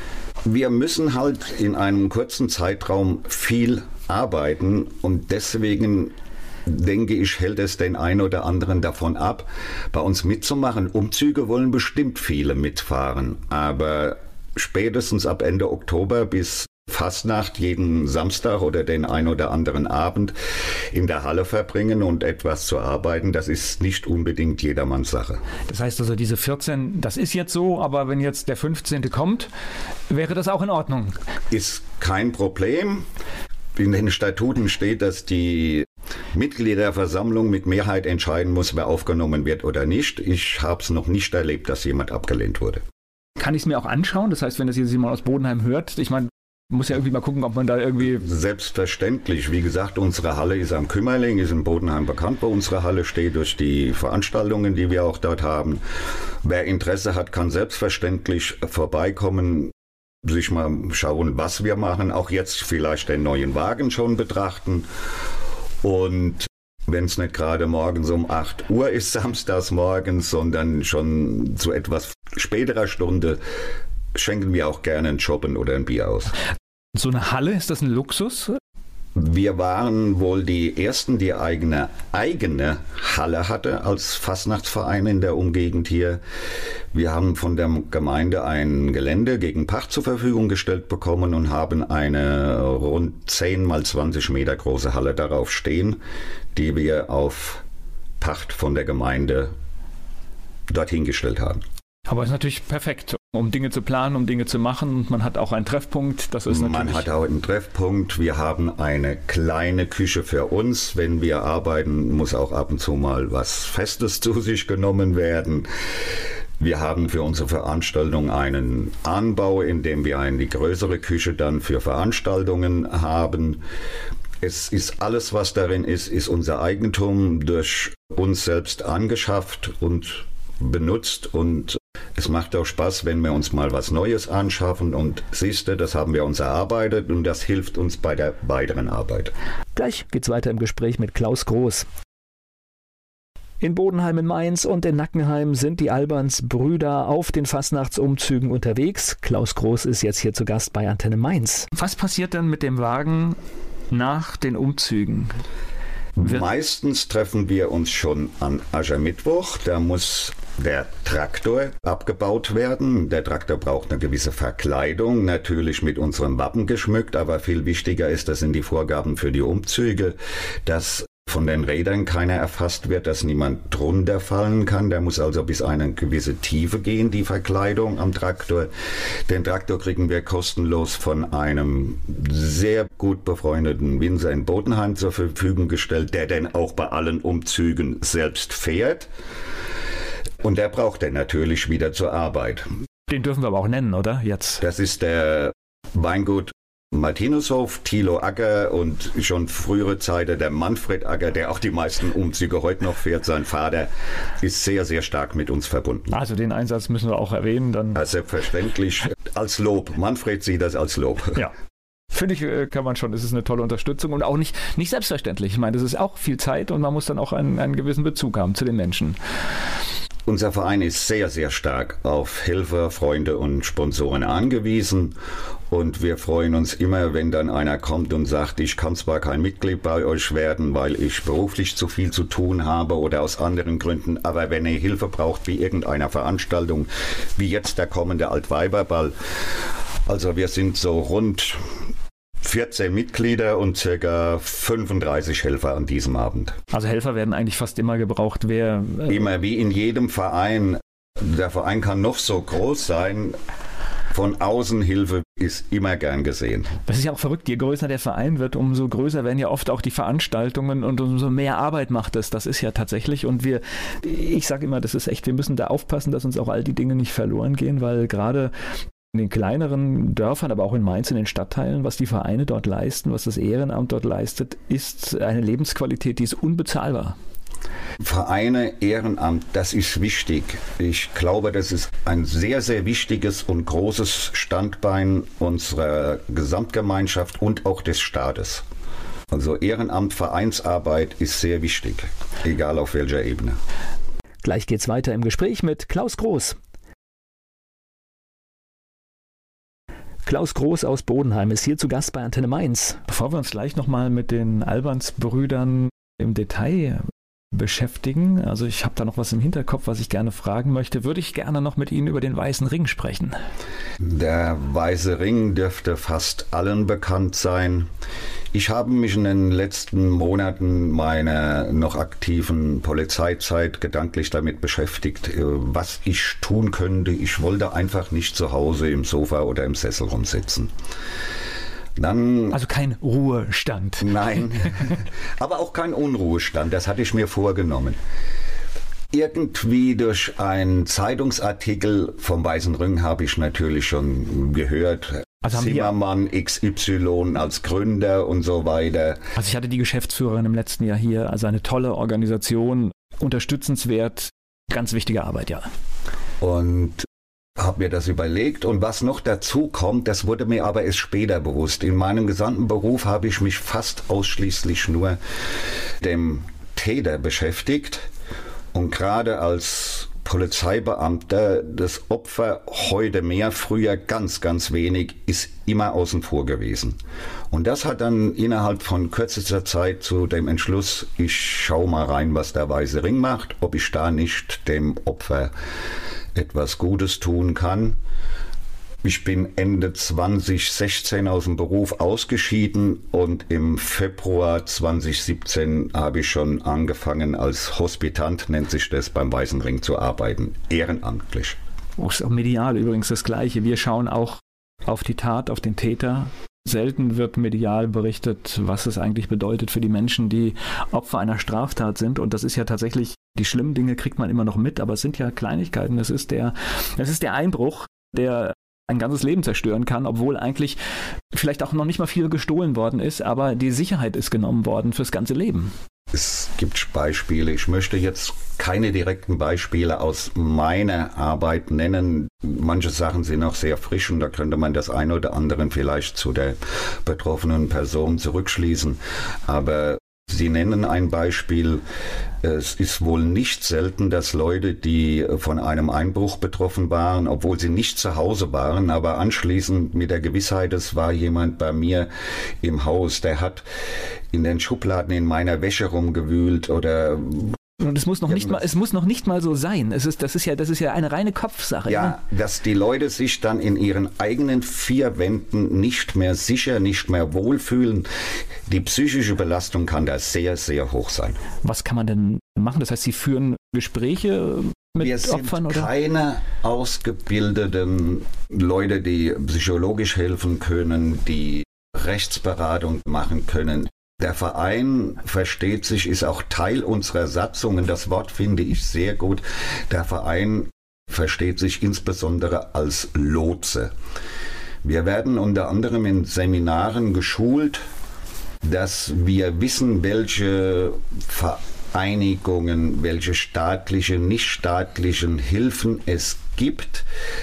Wir müssen halt in einem kurzen Zeitraum viel arbeiten und deswegen denke ich, hält es den einen oder anderen davon ab, bei uns mitzumachen. Umzüge wollen bestimmt viele mitfahren, aber spätestens ab Ende Oktober bis Fastnacht jeden Samstag oder den ein oder anderen Abend in der Halle verbringen und etwas zu arbeiten, das ist nicht unbedingt jedermanns Sache. Das heißt also, diese vierzehn, das ist jetzt so, aber wenn jetzt der fünfzehnte kommt, wäre das auch in Ordnung? Ist kein Problem. In den Statuten steht, dass die Mitgliederversammlung mit Mehrheit entscheiden muss, wer aufgenommen wird oder nicht. Ich habe es noch nicht erlebt, dass jemand abgelehnt wurde. Kann ich es mir auch anschauen? Das heißt, wenn das jetzt jemand aus Bodenheim hört, ich meine, muss ja irgendwie mal gucken, ob man da irgendwie... Selbstverständlich. Wie gesagt, unsere Halle ist am Kümmerling, ist in Bodenheim bekannt, wo unsere Halle steht, durch die Veranstaltungen, die wir auch dort haben. Wer Interesse hat, kann selbstverständlich vorbeikommen, sich mal schauen, was wir machen. Auch jetzt vielleicht den neuen Wagen schon betrachten. Und wenn es nicht gerade morgens um acht Uhr ist, samstags morgens, sondern schon zu etwas späterer Stunde, schenken wir auch gerne ein Shoppen oder ein Bier aus. So eine Halle, ist das ein Luxus? Wir waren wohl die Ersten, die eigene eigene Halle hatte als Fastnachtsverein in der Umgegend hier. Wir haben von der Gemeinde ein Gelände gegen Pacht zur Verfügung gestellt bekommen und haben eine rund zehn mal zwanzig Meter große Halle darauf stehen, die wir auf Pacht von der Gemeinde dorthin gestellt haben. Aber es ist natürlich perfekt, um Dinge zu planen, um Dinge zu machen. Und man hat auch einen Treffpunkt. Das ist natürlich. Man hat auch einen Treffpunkt. Wir haben eine kleine Küche für uns. Wenn wir arbeiten, muss auch ab und zu mal was Festes zu sich genommen werden. Wir haben für unsere Veranstaltung einen Anbau, in dem wir eine größere Küche dann für Veranstaltungen haben. Es ist alles, was darin ist, ist unser Eigentum, durch uns selbst angeschafft und benutzt, und es macht auch Spaß, wenn wir uns mal was Neues anschaffen, und siehste, das haben wir uns erarbeitet und das hilft uns bei der weiteren Arbeit. Gleich geht's weiter im Gespräch mit Klaus Groß. In Bodenheim in Mainz und in Nackenheim sind die Alberns Brüder auf den Fastnachtsumzügen unterwegs. Klaus Groß ist jetzt hier zu Gast bei Antenne Mainz. Was passiert denn mit dem Wagen nach den Umzügen? Meistens treffen wir uns schon an Aschermittwoch. Da muss der Traktor abgebaut werden. Der Traktor braucht eine gewisse Verkleidung, natürlich mit unserem Wappen geschmückt, aber viel wichtiger ist, das sind die Vorgaben für die Umzüge, dass von den Rädern keiner erfasst wird, dass niemand drunter fallen kann. Der muss also bis eine gewisse Tiefe gehen, die Verkleidung am Traktor. Den Traktor kriegen wir kostenlos von einem sehr gut befreundeten Winzer in Bodenheim zur Verfügung gestellt, der denn auch bei allen Umzügen selbst fährt. Und der braucht den natürlich wieder zur Arbeit. Den dürfen wir aber auch nennen, oder? Jetzt. Das ist der Weingut Martinushof, Thilo Acker, und schon frühere Zeiten der Manfred Acker, der auch die meisten Umzüge heute noch fährt. Sein Vater ist sehr, sehr stark mit uns verbunden. Also den Einsatz müssen wir auch erwähnen. Dann ja, selbstverständlich als Lob. Manfred sieht das als Lob. Ja. Finde ich, kann man schon, es ist eine tolle Unterstützung und auch nicht, nicht selbstverständlich. Ich meine, das ist auch viel Zeit und man muss dann auch einen, einen gewissen Bezug haben zu den Menschen. Unser Verein ist sehr, sehr stark auf Helfer, Freunde und Sponsoren angewiesen, und wir freuen uns immer, wenn dann einer kommt und sagt, ich kann zwar kein Mitglied bei euch werden, weil ich beruflich zu viel zu tun habe oder aus anderen Gründen, aber wenn ihr Hilfe braucht bei irgendeiner Veranstaltung, wie jetzt der kommende Altweiberball, also wir sind so rund vierzehn Mitglieder und ca. fünfunddreißig Helfer an diesem Abend. Also Helfer werden eigentlich fast immer gebraucht. Wer, äh immer wie in jedem Verein. Der Verein kann noch so groß sein. Von außen Hilfe ist immer gern gesehen. Das ist ja auch verrückt. Je größer der Verein wird, umso größer werden ja oft auch die Veranstaltungen und umso mehr Arbeit macht es. Das ist ja tatsächlich. Und wir, ich sage immer, das ist echt, wir müssen da aufpassen, dass uns auch all die Dinge nicht verloren gehen, weil gerade in den kleineren Dörfern, aber auch in Mainz, in den Stadtteilen, was die Vereine dort leisten, was das Ehrenamt dort leistet, ist eine Lebensqualität, die ist unbezahlbar. Vereine, Ehrenamt, das ist wichtig. Ich glaube, das ist ein sehr, sehr wichtiges und großes Standbein unserer Gesamtgemeinschaft und auch des Staates. Also Ehrenamt, Vereinsarbeit ist sehr wichtig, egal auf welcher Ebene. Gleich geht's weiter im Gespräch mit Klaus Groß. Klaus Groß aus Bodenheim ist hier zu Gast bei Antenne Mainz. Bevor wir uns gleich nochmal mit den Alberns Brüdern im Detail beschäftigen. Also ich habe da noch was im Hinterkopf, was ich gerne fragen möchte. Würde ich gerne noch mit Ihnen über den Weißen Ring sprechen. Der Weiße Ring dürfte fast allen bekannt sein. Ich habe mich in den letzten Monaten meiner noch aktiven Polizeizeit gedanklich damit beschäftigt, was ich tun könnte. Ich wollte einfach nicht zu Hause im Sofa oder im Sessel rumsitzen. Dann, also kein Ruhestand. Nein, aber auch kein Unruhestand, das hatte ich mir vorgenommen. Irgendwie durch einen Zeitungsartikel vom Weißen Ring habe ich natürlich schon gehört, also Zimmermann X Y als Gründer und so weiter. Also ich hatte die Geschäftsführerin im letzten Jahr hier, also eine tolle Organisation, unterstützenswert, ganz wichtige Arbeit, ja. Und habe mir das überlegt und was noch dazu kommt, das wurde mir aber erst später bewusst. In meinem gesamten Beruf habe ich mich fast ausschließlich nur dem Täter beschäftigt und gerade als Polizeibeamter das Opfer heute mehr, früher ganz, ganz wenig, ist immer außen vor gewesen. Und das hat dann innerhalb von kürzester Zeit zu dem Entschluss, ich schaue mal rein, was der Weiße Ring macht, ob ich da nicht dem Opfer etwas Gutes tun kann. Ich bin Ende zwanzig sechzehn aus dem Beruf ausgeschieden und im Februar zwanzig siebzehn habe ich schon angefangen, als Hospitant, nennt sich das, beim Weißen Ring zu arbeiten, ehrenamtlich. Oh, ist auch medial übrigens das Gleiche. Wir schauen auch auf die Tat, auf den Täter. Selten wird medial berichtet, was es eigentlich bedeutet für die Menschen, die Opfer einer Straftat sind. Und das ist ja tatsächlich, die schlimmen Dinge kriegt man immer noch mit, aber es sind ja Kleinigkeiten. Es ist der, es ist der Einbruch, der ein ganzes Leben zerstören kann, obwohl eigentlich vielleicht auch noch nicht mal viel gestohlen worden ist, aber die Sicherheit ist genommen worden fürs ganze Leben. Es gibt Beispiele. Ich möchte jetzt keine direkten Beispiele aus meiner Arbeit nennen. Manche Sachen sind auch sehr frisch und da könnte man das eine oder andere vielleicht zu der betroffenen Person zurückschließen. Aber Sie nennen ein Beispiel. Es ist wohl nicht selten, dass Leute, die von einem Einbruch betroffen waren, obwohl sie nicht zu Hause waren, aber anschließend mit der Gewissheit, es war jemand bei mir im Haus, der hat in den Schubladen in meiner Wäsche rumgewühlt oder... Und es muss noch nicht mal, es muss noch nicht mal so sein. Es ist, das ist ja, das ist ja eine reine Kopfsache. Ja, ja, dass die Leute sich dann in ihren eigenen vier Wänden nicht mehr sicher, nicht mehr wohlfühlen. Die psychische Belastung kann da sehr, sehr hoch sein. Was kann man denn machen? Das heißt, Sie führen Gespräche mit Wir sind Opfern, oder? Keine ausgebildeten Leute, die psychologisch helfen können, die Rechtsberatung machen können. Der Verein versteht sich, ist auch Teil unserer Satzungen. Das Wort finde ich sehr gut. Der Verein versteht sich insbesondere als Lotse. Wir werden unter anderem in Seminaren geschult, dass wir wissen, welche Vereinigungen, welche staatliche, nichtstaatlichen Hilfen es gibt,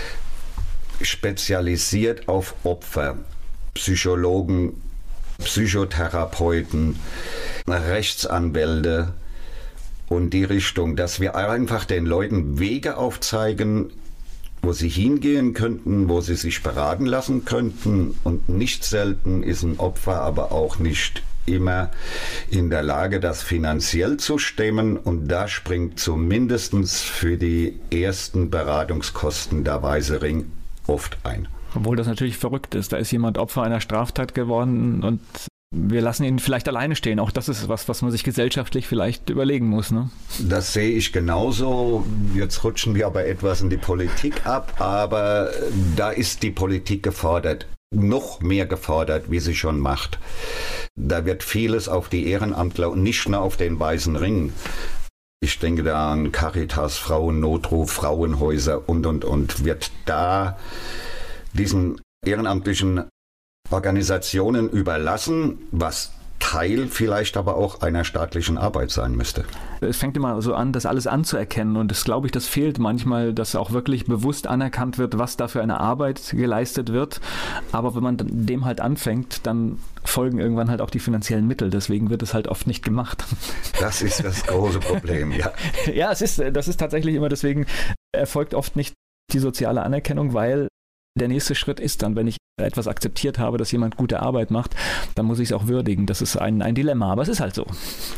spezialisiert auf Opfer, Psychologen, Psychotherapeuten, Rechtsanwälte und die Richtung, dass wir einfach den Leuten Wege aufzeigen, wo sie hingehen könnten, wo sie sich beraten lassen könnten. Und nicht selten ist ein Opfer aber auch nicht immer in der Lage, das finanziell zu stemmen. Und da springt zumindest für die ersten Beratungskosten der Weiße Ring oft ein. Obwohl das natürlich verrückt ist. Da ist jemand Opfer einer Straftat geworden und wir lassen ihn vielleicht alleine stehen. Auch das ist was, was man sich gesellschaftlich vielleicht überlegen muss, ne? Das sehe ich genauso. Jetzt rutschen wir aber etwas in die Politik ab, aber da ist die Politik gefordert. Noch mehr gefordert, wie sie schon macht. Da wird vieles auf die Ehrenamtler und nicht nur auf den Weißen Ring. Ich denke da an Caritas, Frauennotruf, Frauenhäuser und, und, und. Wird da diesen ehrenamtlichen Organisationen überlassen, was Teil vielleicht aber auch einer staatlichen Arbeit sein müsste. Es fängt immer so an, das alles anzuerkennen und das glaube ich, das fehlt manchmal, dass auch wirklich bewusst anerkannt wird, was da für eine Arbeit geleistet wird. Aber wenn man dem halt anfängt, dann folgen irgendwann halt auch die finanziellen Mittel. Deswegen wird es halt oft nicht gemacht. Das ist das große Problem, ja. Ja, es ist, das ist tatsächlich immer, deswegen erfolgt oft nicht die soziale Anerkennung, weil der nächste Schritt ist dann, wenn ich etwas akzeptiert habe, dass jemand gute Arbeit macht, dann muss ich es auch würdigen. Das ist ein, ein Dilemma, aber es ist halt so.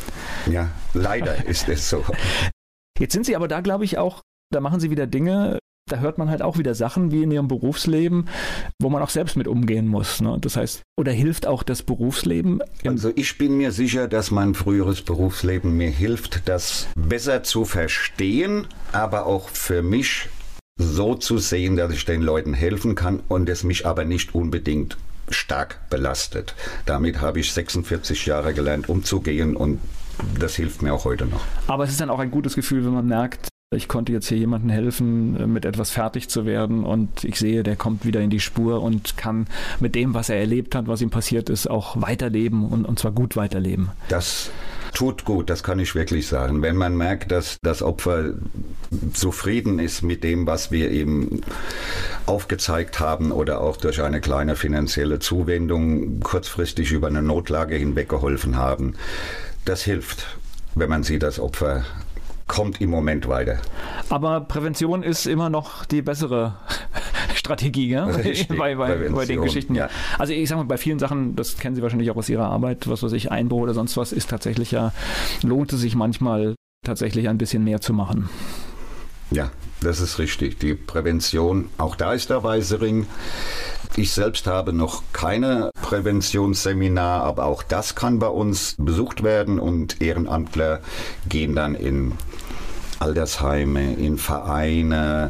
Ja, leider ist es so. Jetzt sind Sie aber da, glaube ich, auch, da machen Sie wieder Dinge, da hört man halt auch wieder Sachen wie in Ihrem Berufsleben, wo man auch selbst mit umgehen muss. Ne? Das heißt, oder hilft auch das Berufsleben? Also ich bin mir sicher, dass mein früheres Berufsleben mir hilft, das besser zu verstehen, aber auch für mich so zu sehen, dass ich den Leuten helfen kann und es mich aber nicht unbedingt stark belastet. Damit habe ich sechsundvierzig Jahre gelernt, umzugehen und das hilft mir auch heute noch. Aber es ist dann auch ein gutes Gefühl, wenn man merkt, ich konnte jetzt hier jemandem helfen, mit etwas fertig zu werden und ich sehe, der kommt wieder in die Spur und kann mit dem, was er erlebt hat, was ihm passiert ist, auch weiterleben und, und zwar gut weiterleben. Das tut gut, das kann ich wirklich sagen. Wenn man merkt, dass das Opfer zufrieden ist mit dem, was wir ihm aufgezeigt haben oder auch durch eine kleine finanzielle Zuwendung kurzfristig über eine Notlage hinweggeholfen haben, das hilft, wenn man sieht, das Opfer kommt im Moment weiter. Aber Prävention ist immer noch die bessere Strategie, ja? Richtig, bei, bei, bei den Geschichten. Ja. Also ich sage mal, bei vielen Sachen, das kennen Sie wahrscheinlich auch aus Ihrer Arbeit, was weiß ich, Einbruch oder sonst was, ist tatsächlich ja, lohnt es sich manchmal tatsächlich ein bisschen mehr zu machen. Ja, das ist richtig. Die Prävention, auch da ist der weiße Ring. Ich selbst habe noch keine Präventionsseminar, aber auch das kann bei uns besucht werden und Ehrenamtler gehen dann in Altersheime, in Vereine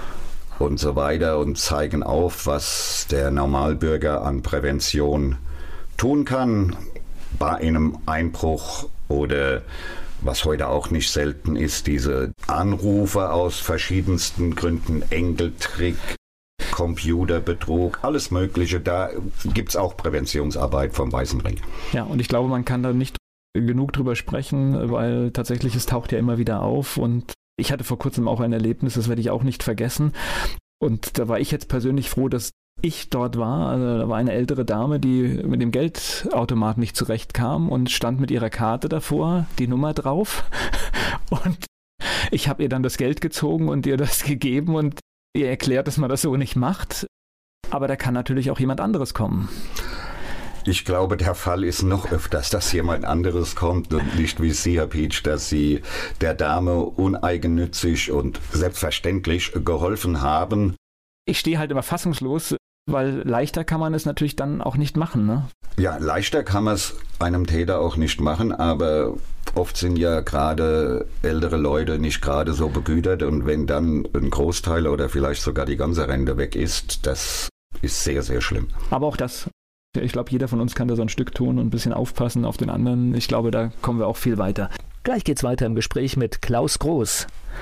und so weiter und zeigen auf, was der Normalbürger an Prävention tun kann bei einem Einbruch oder was heute auch nicht selten ist, diese Anrufe aus verschiedensten Gründen, Enkeltrick, Computerbetrug, alles Mögliche. Da gibt es auch Präventionsarbeit vom Weißen Ring. Ja, und ich glaube, man kann da nicht genug drüber sprechen, weil tatsächlich es taucht ja immer wieder auf und ich hatte vor kurzem auch ein Erlebnis, das werde ich auch nicht vergessen und da war ich jetzt persönlich froh, dass ich dort war. Also da war eine ältere Dame, die mit dem Geldautomat nicht zurechtkam und stand mit ihrer Karte davor, die Nummer drauf und ich habe ihr dann das Geld gezogen und ihr das gegeben und ihr erklärt, dass man das so nicht macht, aber da kann natürlich auch jemand anderes kommen. Ich glaube, der Fall ist noch öfters, dass jemand anderes kommt und nicht wie Sie, Herr Pietsch, dass Sie der Dame uneigennützig und selbstverständlich geholfen haben. Ich stehe halt immer fassungslos, weil leichter kann man es natürlich dann auch nicht machen, ne? Ja, leichter kann man es einem Täter auch nicht machen, aber oft sind ja gerade ältere Leute nicht gerade so begütert und wenn dann ein Großteil oder vielleicht sogar die ganze Rente weg ist, das ist sehr, sehr schlimm. Aber auch das, ich glaube, jeder von uns kann da so ein Stück tun und ein bisschen aufpassen auf den anderen. Ich glaube, da kommen wir auch viel weiter. Gleich geht's weiter im Gespräch mit Klaus Groß.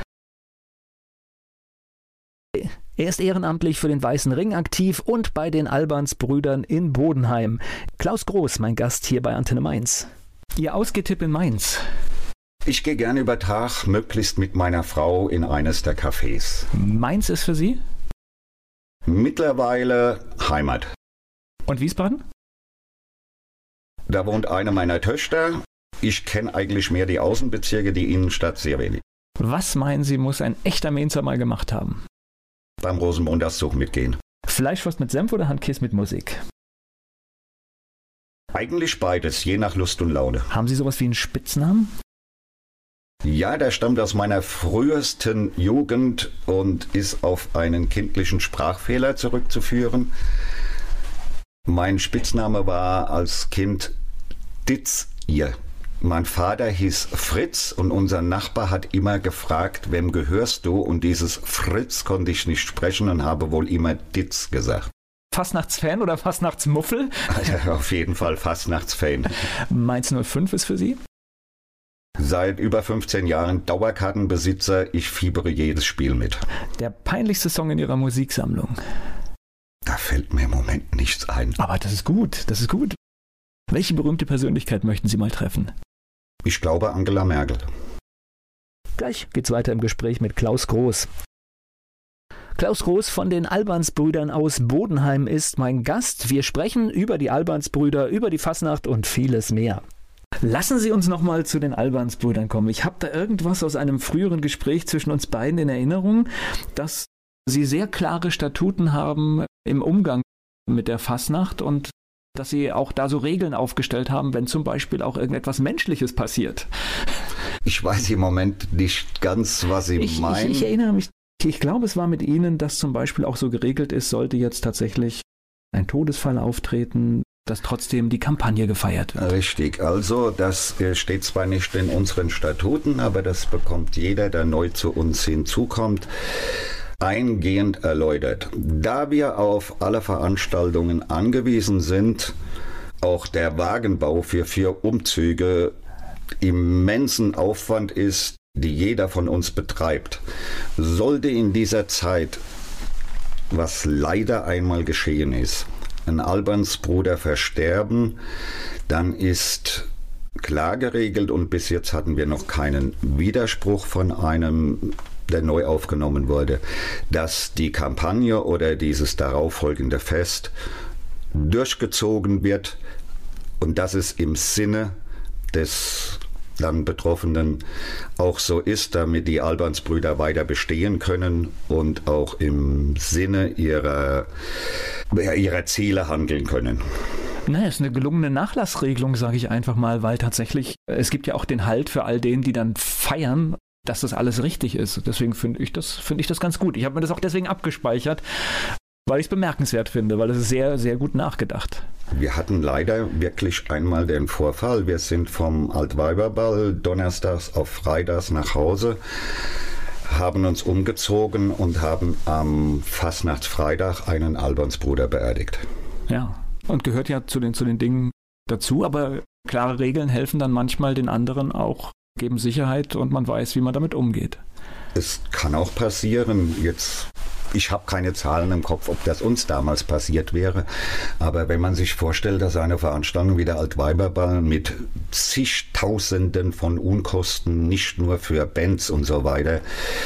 Er ist ehrenamtlich für den Weißen Ring aktiv und bei den Albansbrüdern in Bodenheim. Klaus Groß, mein Gast hier bei Antenne Mainz. Ihr Ausgehtipp in Mainz? Ich gehe gerne über Tag, möglichst mit meiner Frau in eines der Cafés. Mainz ist für Sie? Mittlerweile Heimat. Und Wiesbaden? Da wohnt eine meiner Töchter. Ich kenne eigentlich mehr die Außenbezirke, die Innenstadt sehr wenig. Was meinen Sie, muss ein echter Mainzer mal gemacht haben? Beim Rosenmontagszug mitgehen. Fleischwurst mit Senf oder Handkäse mit Musik? Eigentlich beides, je nach Lust und Laune. Haben Sie sowas wie einen Spitznamen? Ja, der stammt aus meiner frühesten Jugend und ist auf einen kindlichen Sprachfehler zurückzuführen. Mein Spitzname war als Kind Ditz ihr. Mein Vater hieß Fritz und unser Nachbar hat immer gefragt, wem gehörst du? Und dieses Fritz konnte ich nicht sprechen und habe wohl immer Ditz gesagt. Fastnachtsfan oder Fastnachtsmuffel? Ja, auf jeden Fall Fastnachtsfan. Mainz null fünf ist für Sie? Seit über fünfzehn Jahren Dauerkartenbesitzer. Ich fiebere jedes Spiel mit. Der peinlichste Song in Ihrer Musiksammlung? Da fällt mir im Moment nichts ein. Aber das ist gut, das ist gut. Welche berühmte Persönlichkeit möchten Sie mal treffen? Ich glaube Angela Merkel. Gleich geht's weiter im Gespräch mit Klaus Groß. Klaus Groß von den Albansbrüdern aus Bodenheim ist mein Gast. Wir sprechen über die Albansbrüder, über die Fasnacht und vieles mehr. Lassen Sie uns nochmal zu den Albansbrüdern kommen. Ich habe da irgendwas aus einem früheren Gespräch zwischen uns beiden in Erinnerung, dass Sie sehr klare Statuten haben im Umgang mit der Fasnacht und dass Sie auch da so Regeln aufgestellt haben, wenn zum Beispiel auch irgendetwas Menschliches passiert. Ich weiß im Moment nicht ganz, was Sie ich, meinen. Ich, ich erinnere mich, ich glaube, es war mit Ihnen, dass zum Beispiel auch so geregelt ist, sollte jetzt tatsächlich ein Todesfall auftreten, dass trotzdem die Kampagne gefeiert wird. Richtig, also das steht zwar nicht in unseren Statuten, aber das bekommt jeder, der neu zu uns hinzukommt, eingehend erläutert. Da wir auf alle Veranstaltungen angewiesen sind, auch der Wagenbau für vier Umzüge immensen Aufwand ist, die jeder von uns betreibt, sollte in dieser Zeit, was leider einmal geschehen ist, ein Albansbruder versterben, dann ist klar geregelt und bis jetzt hatten wir noch keinen Widerspruch von einem, der neu aufgenommen wurde, dass die Kampagne oder dieses darauffolgende Fest durchgezogen wird und dass es im Sinne des dann Betroffenen auch so ist, damit die Albansbrüder weiter bestehen können und auch im Sinne ihrer, ihrer Ziele handeln können. Naja, es ist eine gelungene Nachlassregelung, sage ich einfach mal, weil tatsächlich, es gibt ja auch den Halt für all denen, die dann feiern, dass das alles richtig ist. Deswegen finde ich das, finde ich das ganz gut. Ich habe mir das auch deswegen abgespeichert, weil ich es bemerkenswert finde, weil es ist sehr, sehr gut nachgedacht. Wir hatten leider wirklich einmal den Vorfall. Wir sind vom Altweiberball donnerstags auf freitags nach Hause, haben uns umgezogen und haben am Fastnachtsfreitag einen Albansbruder beerdigt. Ja, und gehört ja zu den, zu den Dingen dazu, aber klare Regeln helfen dann manchmal den anderen auch, geben Sicherheit und man weiß, wie man damit umgeht. Es kann auch passieren, jetzt, ich habe keine Zahlen im Kopf, ob das uns damals passiert wäre, aber wenn man sich vorstellt, dass eine Veranstaltung wie der Altweiberball mit zigtausenden von Unkosten, nicht nur für Bands und so weiter,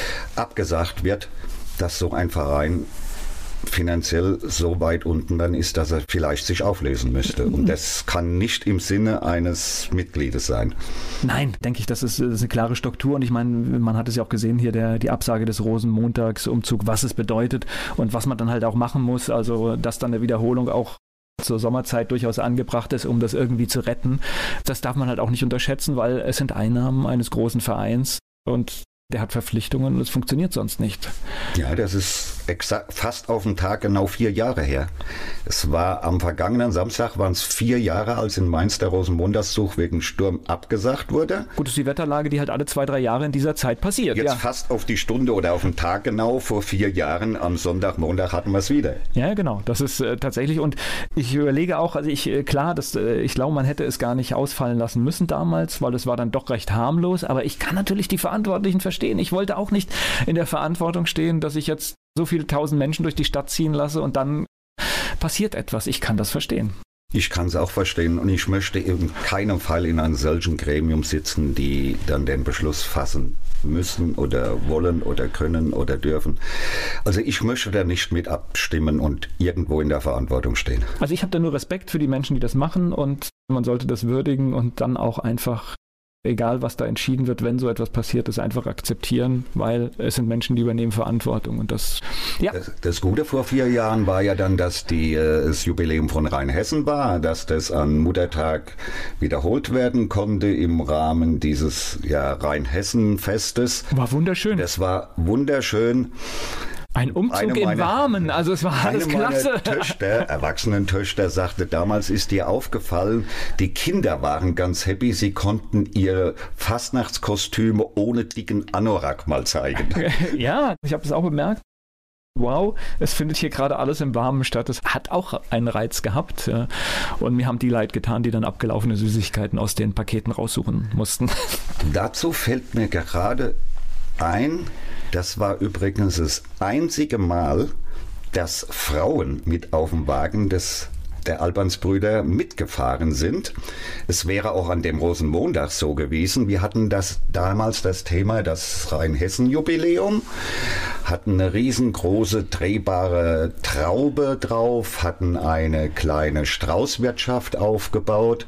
abgesagt wird, dass so ein Verein finanziell so weit unten dann ist, dass er vielleicht sich auflösen müsste. Und das kann nicht im Sinne eines Mitgliedes sein. Nein, denke ich, das ist, das ist eine klare Struktur. Und ich meine, man hat es ja auch gesehen hier, der, die Absage des Rosenmontagsumzug, was es bedeutet und was man dann halt auch machen muss. Also, dass dann eine Wiederholung auch zur Sommerzeit durchaus angebracht ist, um das irgendwie zu retten. Das darf man halt auch nicht unterschätzen, weil es sind Einnahmen eines großen Vereins und der hat Verpflichtungen und es funktioniert sonst nicht. Ja, das ist exakt, fast auf den Tag genau vier Jahre her. Es war am vergangenen Samstag, waren es vier Jahre, als in Mainz der Rosenmontagszug wegen Sturm abgesagt wurde. Gut, das ist die Wetterlage, die halt alle zwei, drei Jahre in dieser Zeit passiert. Jetzt ja. fast auf die Stunde oder auf den Tag genau, vor vier Jahren, am Sonntag, Montag hatten wir es wieder. Ja, genau, das ist äh, tatsächlich, und ich überlege auch, also ich, äh, klar, das, äh, ich glaube, man hätte es gar nicht ausfallen lassen müssen damals, weil es war dann doch recht harmlos, aber ich kann natürlich die Verantwortlichen verstehen. Ich wollte auch nicht in der Verantwortung stehen, dass ich jetzt so viele tausend Menschen durch die Stadt ziehen lasse und dann passiert etwas. Ich kann das verstehen. Ich kann es auch verstehen und ich möchte in keinem Fall in einem solchen Gremium sitzen, die dann den Beschluss fassen müssen oder wollen oder können oder dürfen. Also ich möchte da nicht mit abstimmen und irgendwo in der Verantwortung stehen. Also ich habe da nur Respekt für die Menschen, die das machen, und man sollte das würdigen und dann auch einfach, egal was da entschieden wird, wenn so etwas passiert, das einfach akzeptieren, weil es sind Menschen, die übernehmen Verantwortung und das, ja. Das, das Gute vor vier Jahren war ja dann, dass die, das Jubiläum von Rheinhessen war, dass das an Muttertag wiederholt werden konnte im Rahmen dieses ja, Rheinhessen-Festes. War wunderschön. Das war wunderschön. Ein Umzug im Warmen, also es war alles klasse. Eine meiner Töchter, Erwachsenen-Töchter, sagte, damals ist ihr aufgefallen, die Kinder waren ganz happy, sie konnten ihre Fastnachtskostüme ohne dicken Anorak mal zeigen. Ja, ich habe das auch bemerkt. Wow, es findet hier gerade alles im Warmen statt. Es hat auch einen Reiz gehabt. Und mir haben die leid getan, die dann abgelaufene Süßigkeiten aus den Paketen raussuchen mussten. Dazu fällt mir gerade ein, das war übrigens das einzige Mal, dass Frauen mit auf dem Wagen des, der Albansbrüder mitgefahren sind. Es wäre auch an dem Rosenmontag so gewesen. Wir hatten das damals das Thema, das Rheinhessen-Jubiläum, hatten eine riesengroße drehbare Traube drauf, hatten eine kleine Straußwirtschaft aufgebaut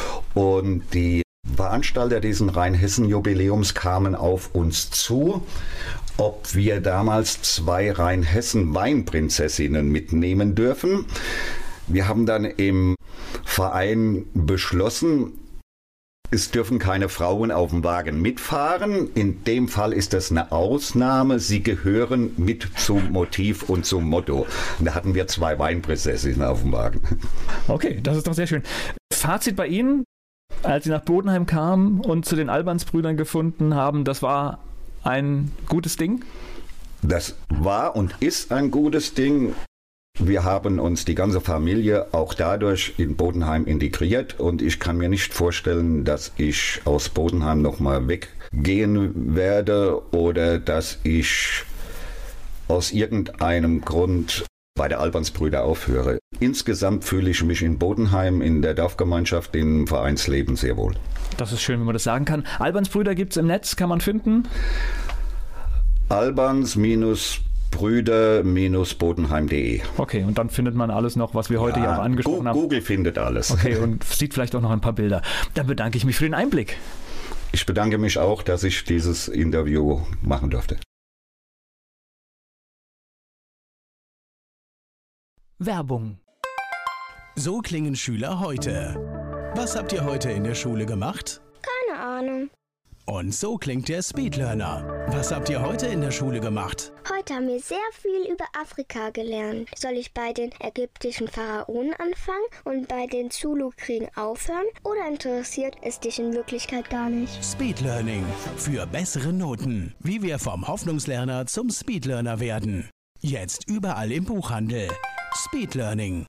und die Veranstalter dieses Rheinhessen-Jubiläums kamen auf uns zu, ob wir damals zwei Rheinhessen-Weinprinzessinnen mitnehmen dürfen. Wir haben dann im Verein beschlossen, es dürfen keine Frauen auf dem Wagen mitfahren. In dem Fall ist das eine Ausnahme. Sie gehören mit zum Motiv und zum Motto. Und da hatten wir zwei Weinprinzessinnen auf dem Wagen. Okay, das ist doch sehr schön. Fazit bei Ihnen, als Sie nach Bodenheim kamen und zu den Albansbrüdern gefunden haben, das war ein gutes Ding? Das war und ist ein gutes Ding. Wir haben uns die ganze Familie auch dadurch in Bodenheim integriert und ich kann mir nicht vorstellen, dass ich aus Bodenheim nochmal weggehen werde oder dass ich aus irgendeinem Grund bei der Albansbrüder aufhöre. Insgesamt fühle ich mich in Bodenheim, in der Dorfgemeinschaft, im Vereinsleben sehr wohl. Das ist schön, wenn man das sagen kann. Albansbrüder gibt es im Netz, kann man finden? Albans-Brüder-bodenheim punkt de. Okay, und dann findet man alles noch, was wir heute ja, ja auch angesprochen Go- haben. Google findet alles. Okay, und sieht vielleicht auch noch ein paar Bilder. Dann bedanke ich mich für den Einblick. Ich bedanke mich auch, dass ich dieses Interview machen durfte. Werbung. So klingen Schüler heute. Was habt ihr heute in der Schule gemacht? Keine Ahnung. Und so klingt der Speedlearner. Was habt ihr heute in der Schule gemacht? Heute haben wir sehr viel über Afrika gelernt. Soll ich bei den ägyptischen Pharaonen anfangen und bei den Zulu-Kriegen aufhören? Oder interessiert es dich in Wirklichkeit gar nicht? Speedlearning. Für bessere Noten. Wie wir vom Hoffnungslerner zum Speedlearner werden. Jetzt überall im Buchhandel. Speedlearning.